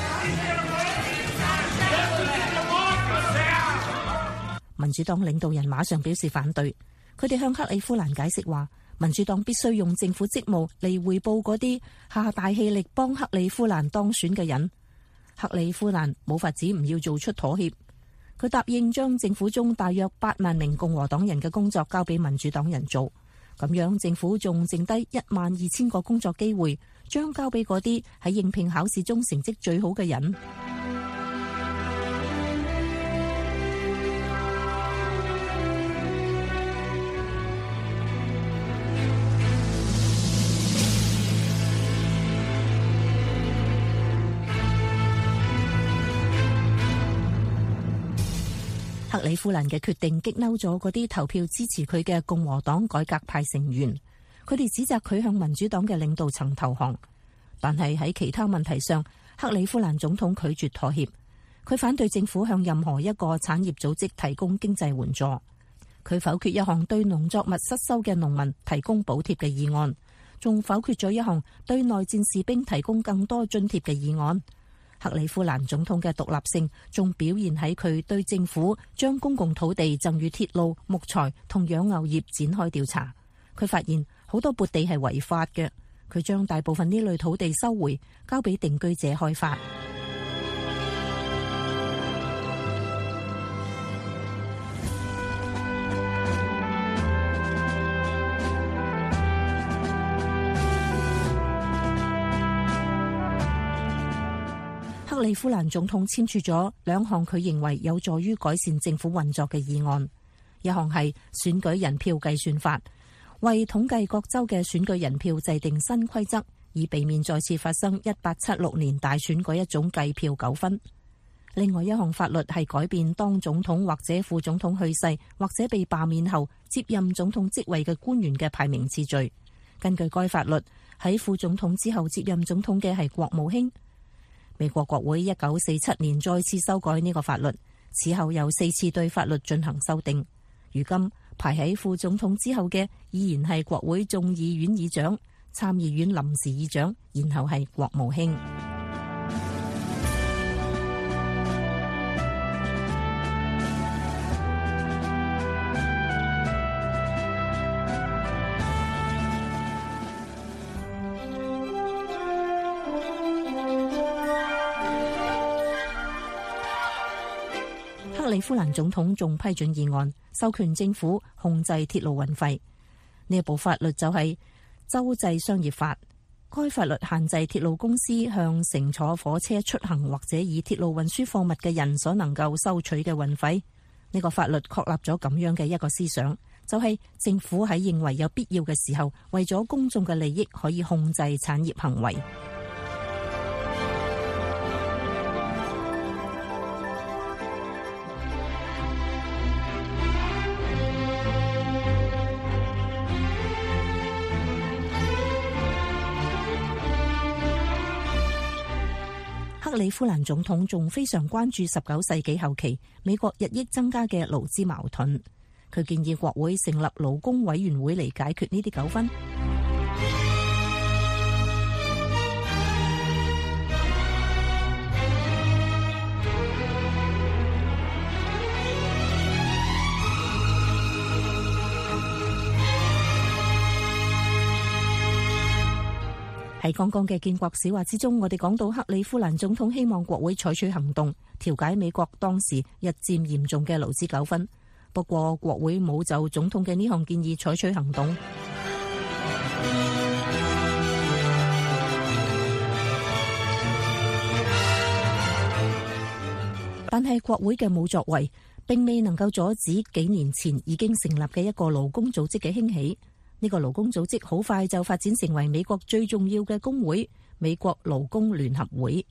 民主黨領導人馬上表示反對，佢哋向克里夫蘭解釋話，民主黨必須用政府職務嚟回報嗰啲下大氣力幫克里夫蘭當選嘅人。克里夫蘭冇法子唔要做出妥協，佢答應將政府中大約八萬名共和黨人嘅工作交俾民主黨人做，咁樣政府仲剩低一萬二千個工作機會，將交俾嗰啲喺應聘考試中成績最好嘅人。 克里夫蘭嘅決定激嬲咗嗰啲投票支持佢嘅共和黨改革派成員，佢哋指責佢向民主黨嘅領導層投降。但係喺其他問題上，克里夫蘭總統拒絕妥協。佢反對政府向任何一個產業組織提供經濟援助。佢否決一項對農作物失收嘅農民提供補貼嘅議案，仲否決咗一項對內戰士兵提供更多津貼嘅議案。克里夫蘭總統嘅獨立性仲表現喺佢對政府將公共土地贈予鐵路、木材同養牛業展開調查。佢發現好多撥地係違法嘅，佢將大部分呢類土地收回，交俾定居者開發。克里夫蘭總統簽署咗兩項佢認為有助於改善政府運作嘅議案，一項係選舉人票計算法，為統計各州嘅選舉人票制定新規則，以避免再次發生一八七六年大選嗰一種計票糾紛。另外一項法律係改變當總統或者副總統去世或者被罷免後接任總統職位嘅官員嘅排名次序。根據該法律，喺副總統之後接任總統嘅係國務卿。美國國會一九四七年再次修改呢個法律，此後有四次對法律進行修訂。如今排喺副總統之後嘅依然係國會眾議院議長、參議院臨時議長，然後係國務卿。克里夫蘭總統仲批准議案，授權政府控制鐵路運費。呢一部法律就係州際商業法。該法律限制鐵路公司向乘坐火車出行或者以鐵路運輸貨物嘅人所能夠收取嘅運費。呢個法律確立咗咁樣嘅一個思想，就係政府喺認為有必要嘅時候，為咗公眾嘅利益，可以控制產業行為。克里夫蘭總統仲非常關注十九世紀後期美國日益增加嘅勞資矛盾，佢建議國會成立勞工委員會嚟解決呢啲糾紛。喺剛剛嘅建國史話之中，我哋講到克里夫蘭總統希望國會採取行動，調解美國當時日漸嚴重嘅勞資糾紛。不過國會冇就總統嘅呢項建議採取行動。但係國會嘅冇作為，並未能夠阻止幾年前已經成立嘅一個勞工組織嘅興起。呢個勞工組織好快就發展成為美國最重要嘅工會——美國勞工聯合會。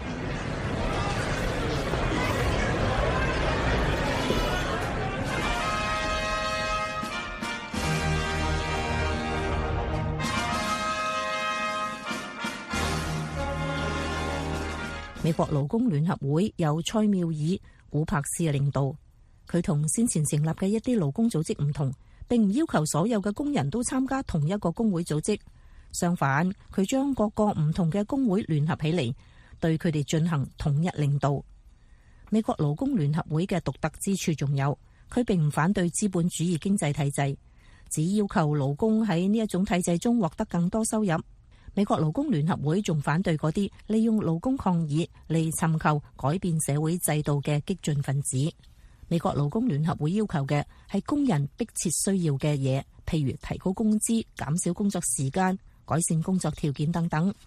美國勞工聯合會由塞繆爾·古柏斯領導，佢同先前成立嘅一啲勞工組織唔同，並唔要求所有嘅工人都參加同一個工會組織，相反，佢將各個唔同嘅工會聯合起嚟，對佢哋進行統一領導。美國勞工聯合會嘅獨特之處仲有，佢並唔反對資本主義經濟體制，只要求勞工喺呢一種體制中獲得更多收入。美國勞工聯合會仲反對嗰啲利用勞工抗議嚟尋求改變社會制度嘅激進分子。美國勞工聯合會要求嘅係工人迫切需要嘅嘢，譬如提高工資、減少工作時間、改善工作條件等等。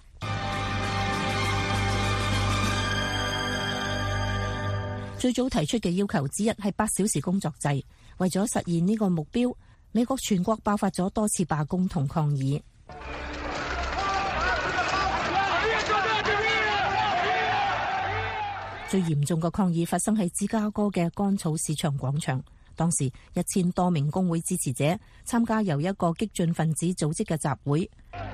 最早提出嘅要求之一係八小時工作制。為咗實現呢個目標，美國全國爆發咗多次罷工同抗議。 最嚴重嘅抗議發生喺芝加哥嘅乾草市場廣場，當時一千多名工會支持者參加由一個激進分子組織嘅集會。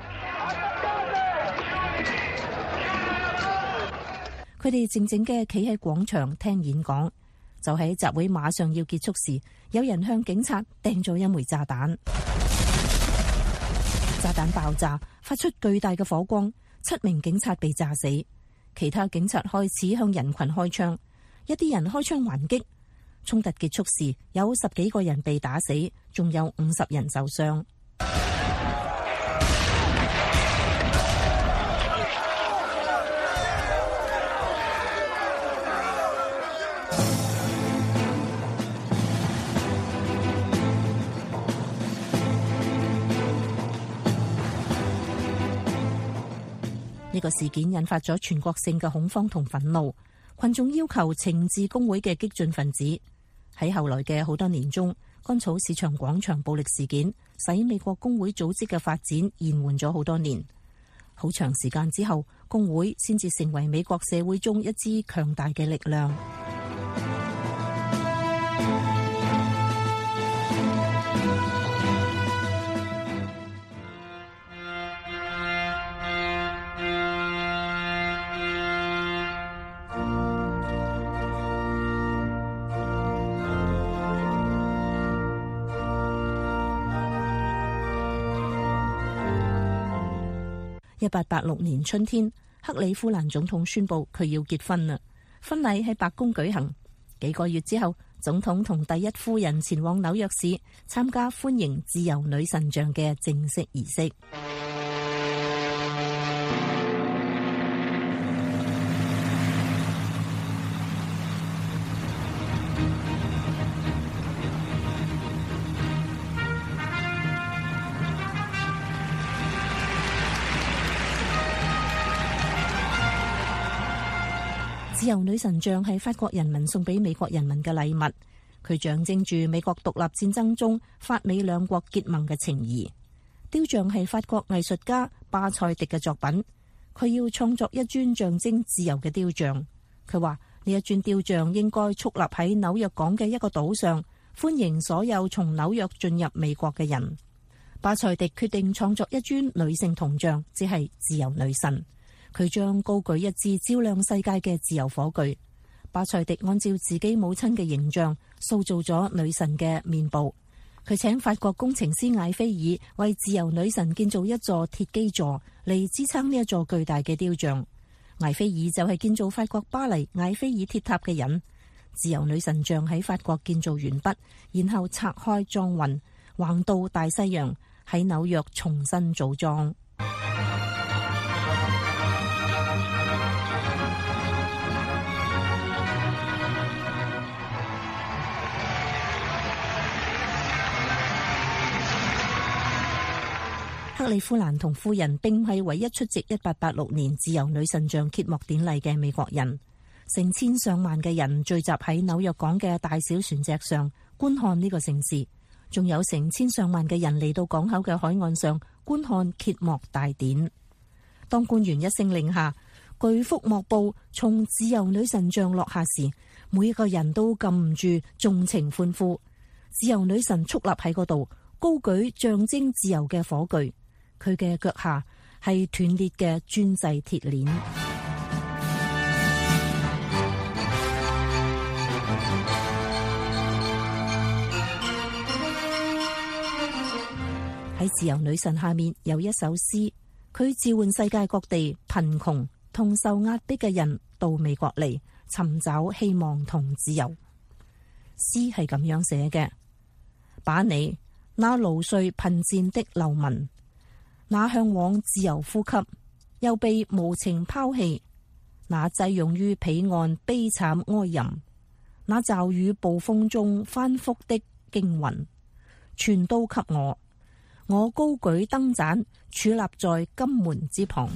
佢哋靜靜嘅企喺廣場聽演講，就喺集會馬上要結束時，有人向警察掟咗一枚炸彈，炸彈爆炸，發出巨大嘅火光，七名警察被炸死，其他警察開始向人群開槍，一啲人開槍還擊。衝突結束時，有十幾個人被打死，仲有五十人受傷。呢個事件引發咗全國性嘅恐慌同憤怒，群眾要求懲治工會嘅激進分子。喺後來嘅好多年中，乾草市場廣場暴力事件使美國工會組織嘅發展延緩咗好多年。好長時間之後，工會先至成為美國社會中一支強大嘅力量。一八八六年春天，克里夫蘭總統宣布佢要結婚啦。婚禮喺白宮舉行。幾個月之後，總統同第一夫人前往紐約市參加歡迎自由女神像嘅正式儀式。自由女神像係法國人民送俾美國人民嘅禮物，佢象徵住美國獨立戰爭中法美兩國結盟嘅情誼。雕像係法國藝術家巴塞迪嘅作品，佢要創作一尊象徵自由嘅雕像。佢話呢一尊雕像應該矗立喺紐約港嘅一個島上，歡迎所有從紐約進入美國嘅人。巴塞迪決定創作一尊女性銅像，即係自由女神。佢將高舉一支照亮世界嘅自由火炬。巴塞迪按照自己母親嘅形象塑造咗女神嘅面部。佢請法國工程師艾菲爾為自由女神建造一座鐵基座嚟支撐呢一座巨大嘅雕像。艾菲爾就係建造法國巴黎艾菲爾鐵塔嘅人。自由女神像喺法國建造完畢，然後拆開裝運，橫渡大西洋，喺紐約重新組裝。克里夫蘭同夫人並唔係唯一出席一八八六年自由女神像揭幕典禮嘅美國人，成千上萬嘅人聚集喺紐約港嘅大小船隻上觀看呢個盛事，仲有成千上萬嘅人嚟到港口嘅海岸上觀看揭幕大典。當官員一聲令下，巨幅幕布從自由女神像落下時，每一個人都禁唔住縱情歡呼。自由女神矗立喺嗰度，高舉象徵自由嘅火炬。佢嘅腳下係斷裂嘅專製鐵鏈。喺自由女神下面有一首詩，佢召喚世界各地貧窮同受壓迫嘅人到美國嚟尋找希望同自由。詩係咁樣寫嘅：把你那勞碎貧賤的流民，那向往自由呼吸又被無情拋棄，那滯擁於彼岸悲慘哀吟，那驟雨暴風中翻覆的驚魂，全都給我。我高舉燈盞，矗立在金門之旁。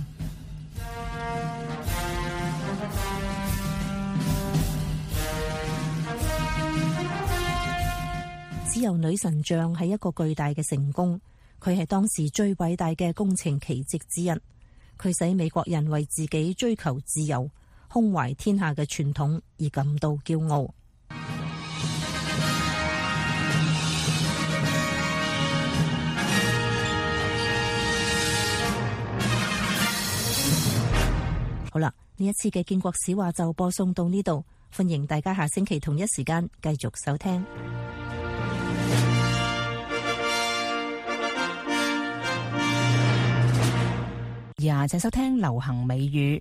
自由女神像係一個巨大嘅成功。佢係當時最偉大嘅工程奇蹟之一，佢使美國人為自己追求自由、 胸懷天下嘅傳統而感到驕傲。好啦，呢一次嘅建國史話就播送到呢度，歡迎大家下星期同一時間繼續收聽。 呀，請收聽流行美語。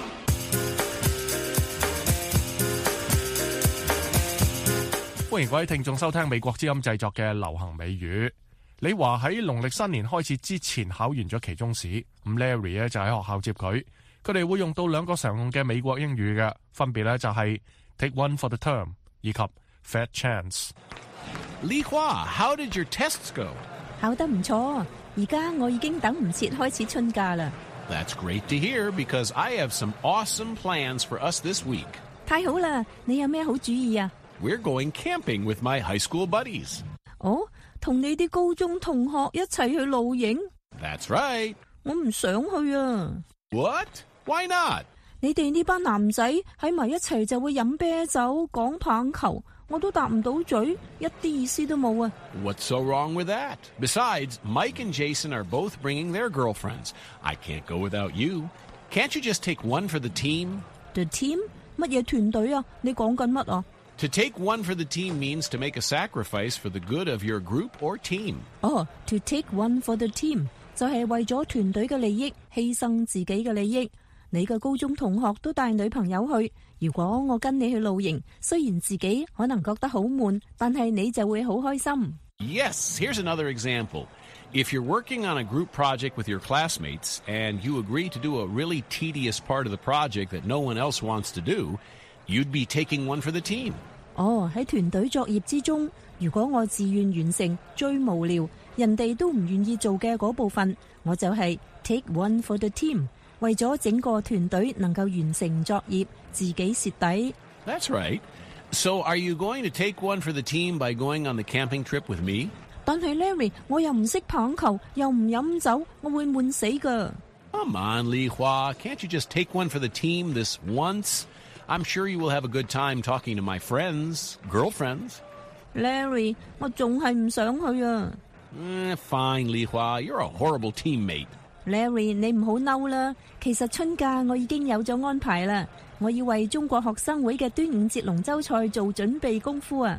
歡迎各位聽眾收聽美國之音製作嘅流行美語。李華喺農曆新年開始之前考完咗期中試，咁 Larry 咧就喺學校接佢。佢哋會用到兩個常用嘅美國英語嘅，分別咧就係 take one for the term 以及 fat chance。 李華 ，How did your tests go？ 考得唔錯，而家我已經等唔切開始春假啦。 That's great to hear because I have some awesome plans for us this week。 太好啦，你有咩好主意啊？ We're going camping with my high school buddies。 哦，同你啲高中同學一齊去露營？ That's right。 我唔想去啊。 What？Why not？ 你哋呢班男仔喺埋一齊就會飲啤酒、講棒球，我都答唔到嘴，一啲意思都冇啊。 What's so wrong with that? Besides, Mike and Jason are both bringing their girlfriends. I can't go without you. Can't you just take one for the team? The team？ 乜嘢團隊啊？你講緊乜啊？ To take one for the team means to make a sacrifice for the good of your group or team. 哦 to take one for the team 就係為咗團隊嘅利益，犧牲自己嘅利益。你嘅高中同學都帶女朋友去，如果我跟你去露營，雖然自己可能覺得好悶，但係你就會好開心。 Yes, here's another example. If you're working on a group project with your classmates and you agree to do a really tedious part of the project that no one else wants to do, you'd be taking one for the team. 哦，喺團隊作業之中，如果我自願完成最無聊、人哋都唔願意做嘅嗰部分，我就係 take one for the team。為咗整個團隊能夠完成作業，自己蝕底。 That's right. So are you going to take one for the team by going on the camping trip with me? 但係 Larry， 我又唔識棒球，又唔飲酒，我會悶死㗎。 Come on, Li Hua. Can't you just take one for the team this once? I'm sure you will have a good time talking to my friends, girlfriends. Larry， 我仲係唔想去啊。 Eh, fine, Li Hua. You're a horrible teammate. Larry， 你唔好嬲啦。其實春假我已經有咗安排啦，我要為中國學生會嘅端午節龍舟賽做準備功夫啊。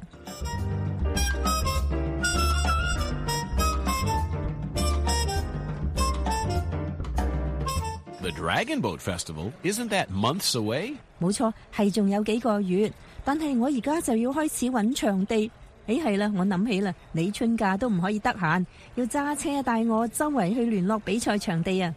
The Dragon Boat Festival, isn't that months away? 冇錯，係仲有幾個月，但係我而家就要開始揾場地。誒係啦，我諗起啦，你春假都唔可以得閒，要揸車帶我周圍去聯絡比賽場地啊。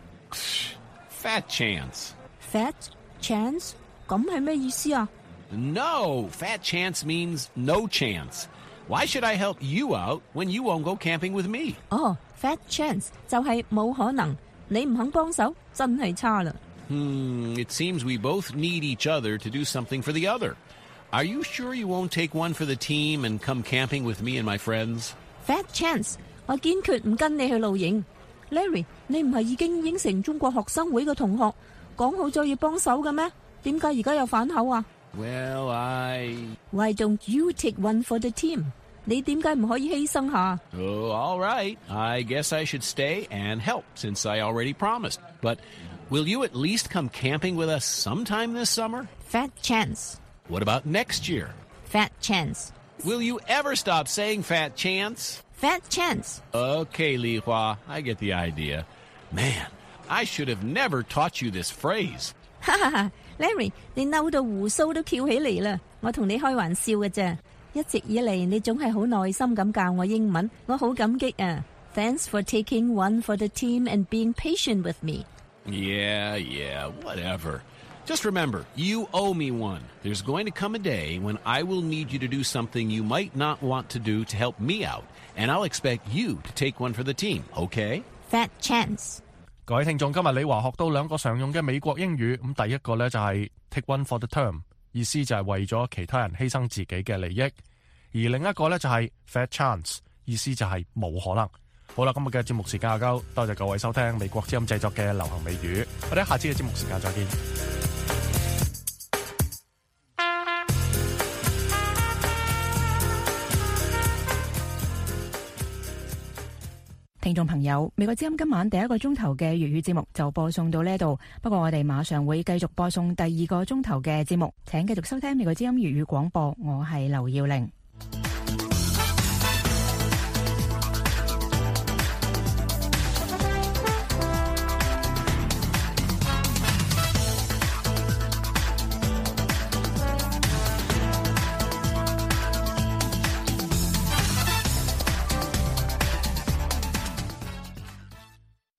Fat chance. Fat chance？ 咁係咩意思啊？ No, fat chance means no chance. Why should I help you out when you won't go camping with me? 哦 ，fat chance 就係冇可能，你唔肯幫手，真係差啦。 Hmm, it seems we both need each other to do something for the other. Are you sure you won't take one for the team and come camping with me and my friends? Fat chance， 我堅決唔跟你去露營。Larry， 你唔係已經應承中國學生會嘅同學講好咗要幫手嘅咩？點解而家又反口啊？ Well, I... Why don't you take one for the team？ 你點解唔可以犧牲下？ Oh, all right. I guess I should stay and help since I already promised. But will you at least come camping with us sometime this summer? Fat chance. What about next year? Fat chance. Will you ever stop saying fat chance? Fat chance. Okay, Li Hua, I get the idea. Man, I should have never taught you this phrase. 哈哈哈 ，Larry， 你嬲到胡鬚都翹起嚟啦！我同你開玩笑嘅啫。一直以嚟你總係好耐心咁教我英文，我好感激啊。Thanks for taking one for the team and being patient with me. Yeah, yeah, whatever. Just remember, you owe me one. There's going to come a day when I will need you to do something you might not want to do to help me out, and I'll expect you to take one for the team, okay? Fat chance. 各位聽眾，今日李華學到兩個常用嘅美國英語，咁第一個呢就係 take one for the term， 意思就係為咗其他人犧牲自己嘅利益，而另一個呢就係 fat chance， 意思就係冇可能。好啦，今日嘅節目時間夠，多謝各位收聽美國之音製作嘅流行美語，我哋下次嘅節目時間再見。 聽眾朋友，美國之音今晚第一個鐘頭嘅粵語節目就播送到呢度，不過我哋馬上會繼續播送第二個鐘頭嘅節目，請繼續收聽美國之音粵語廣播，我係劉耀玲。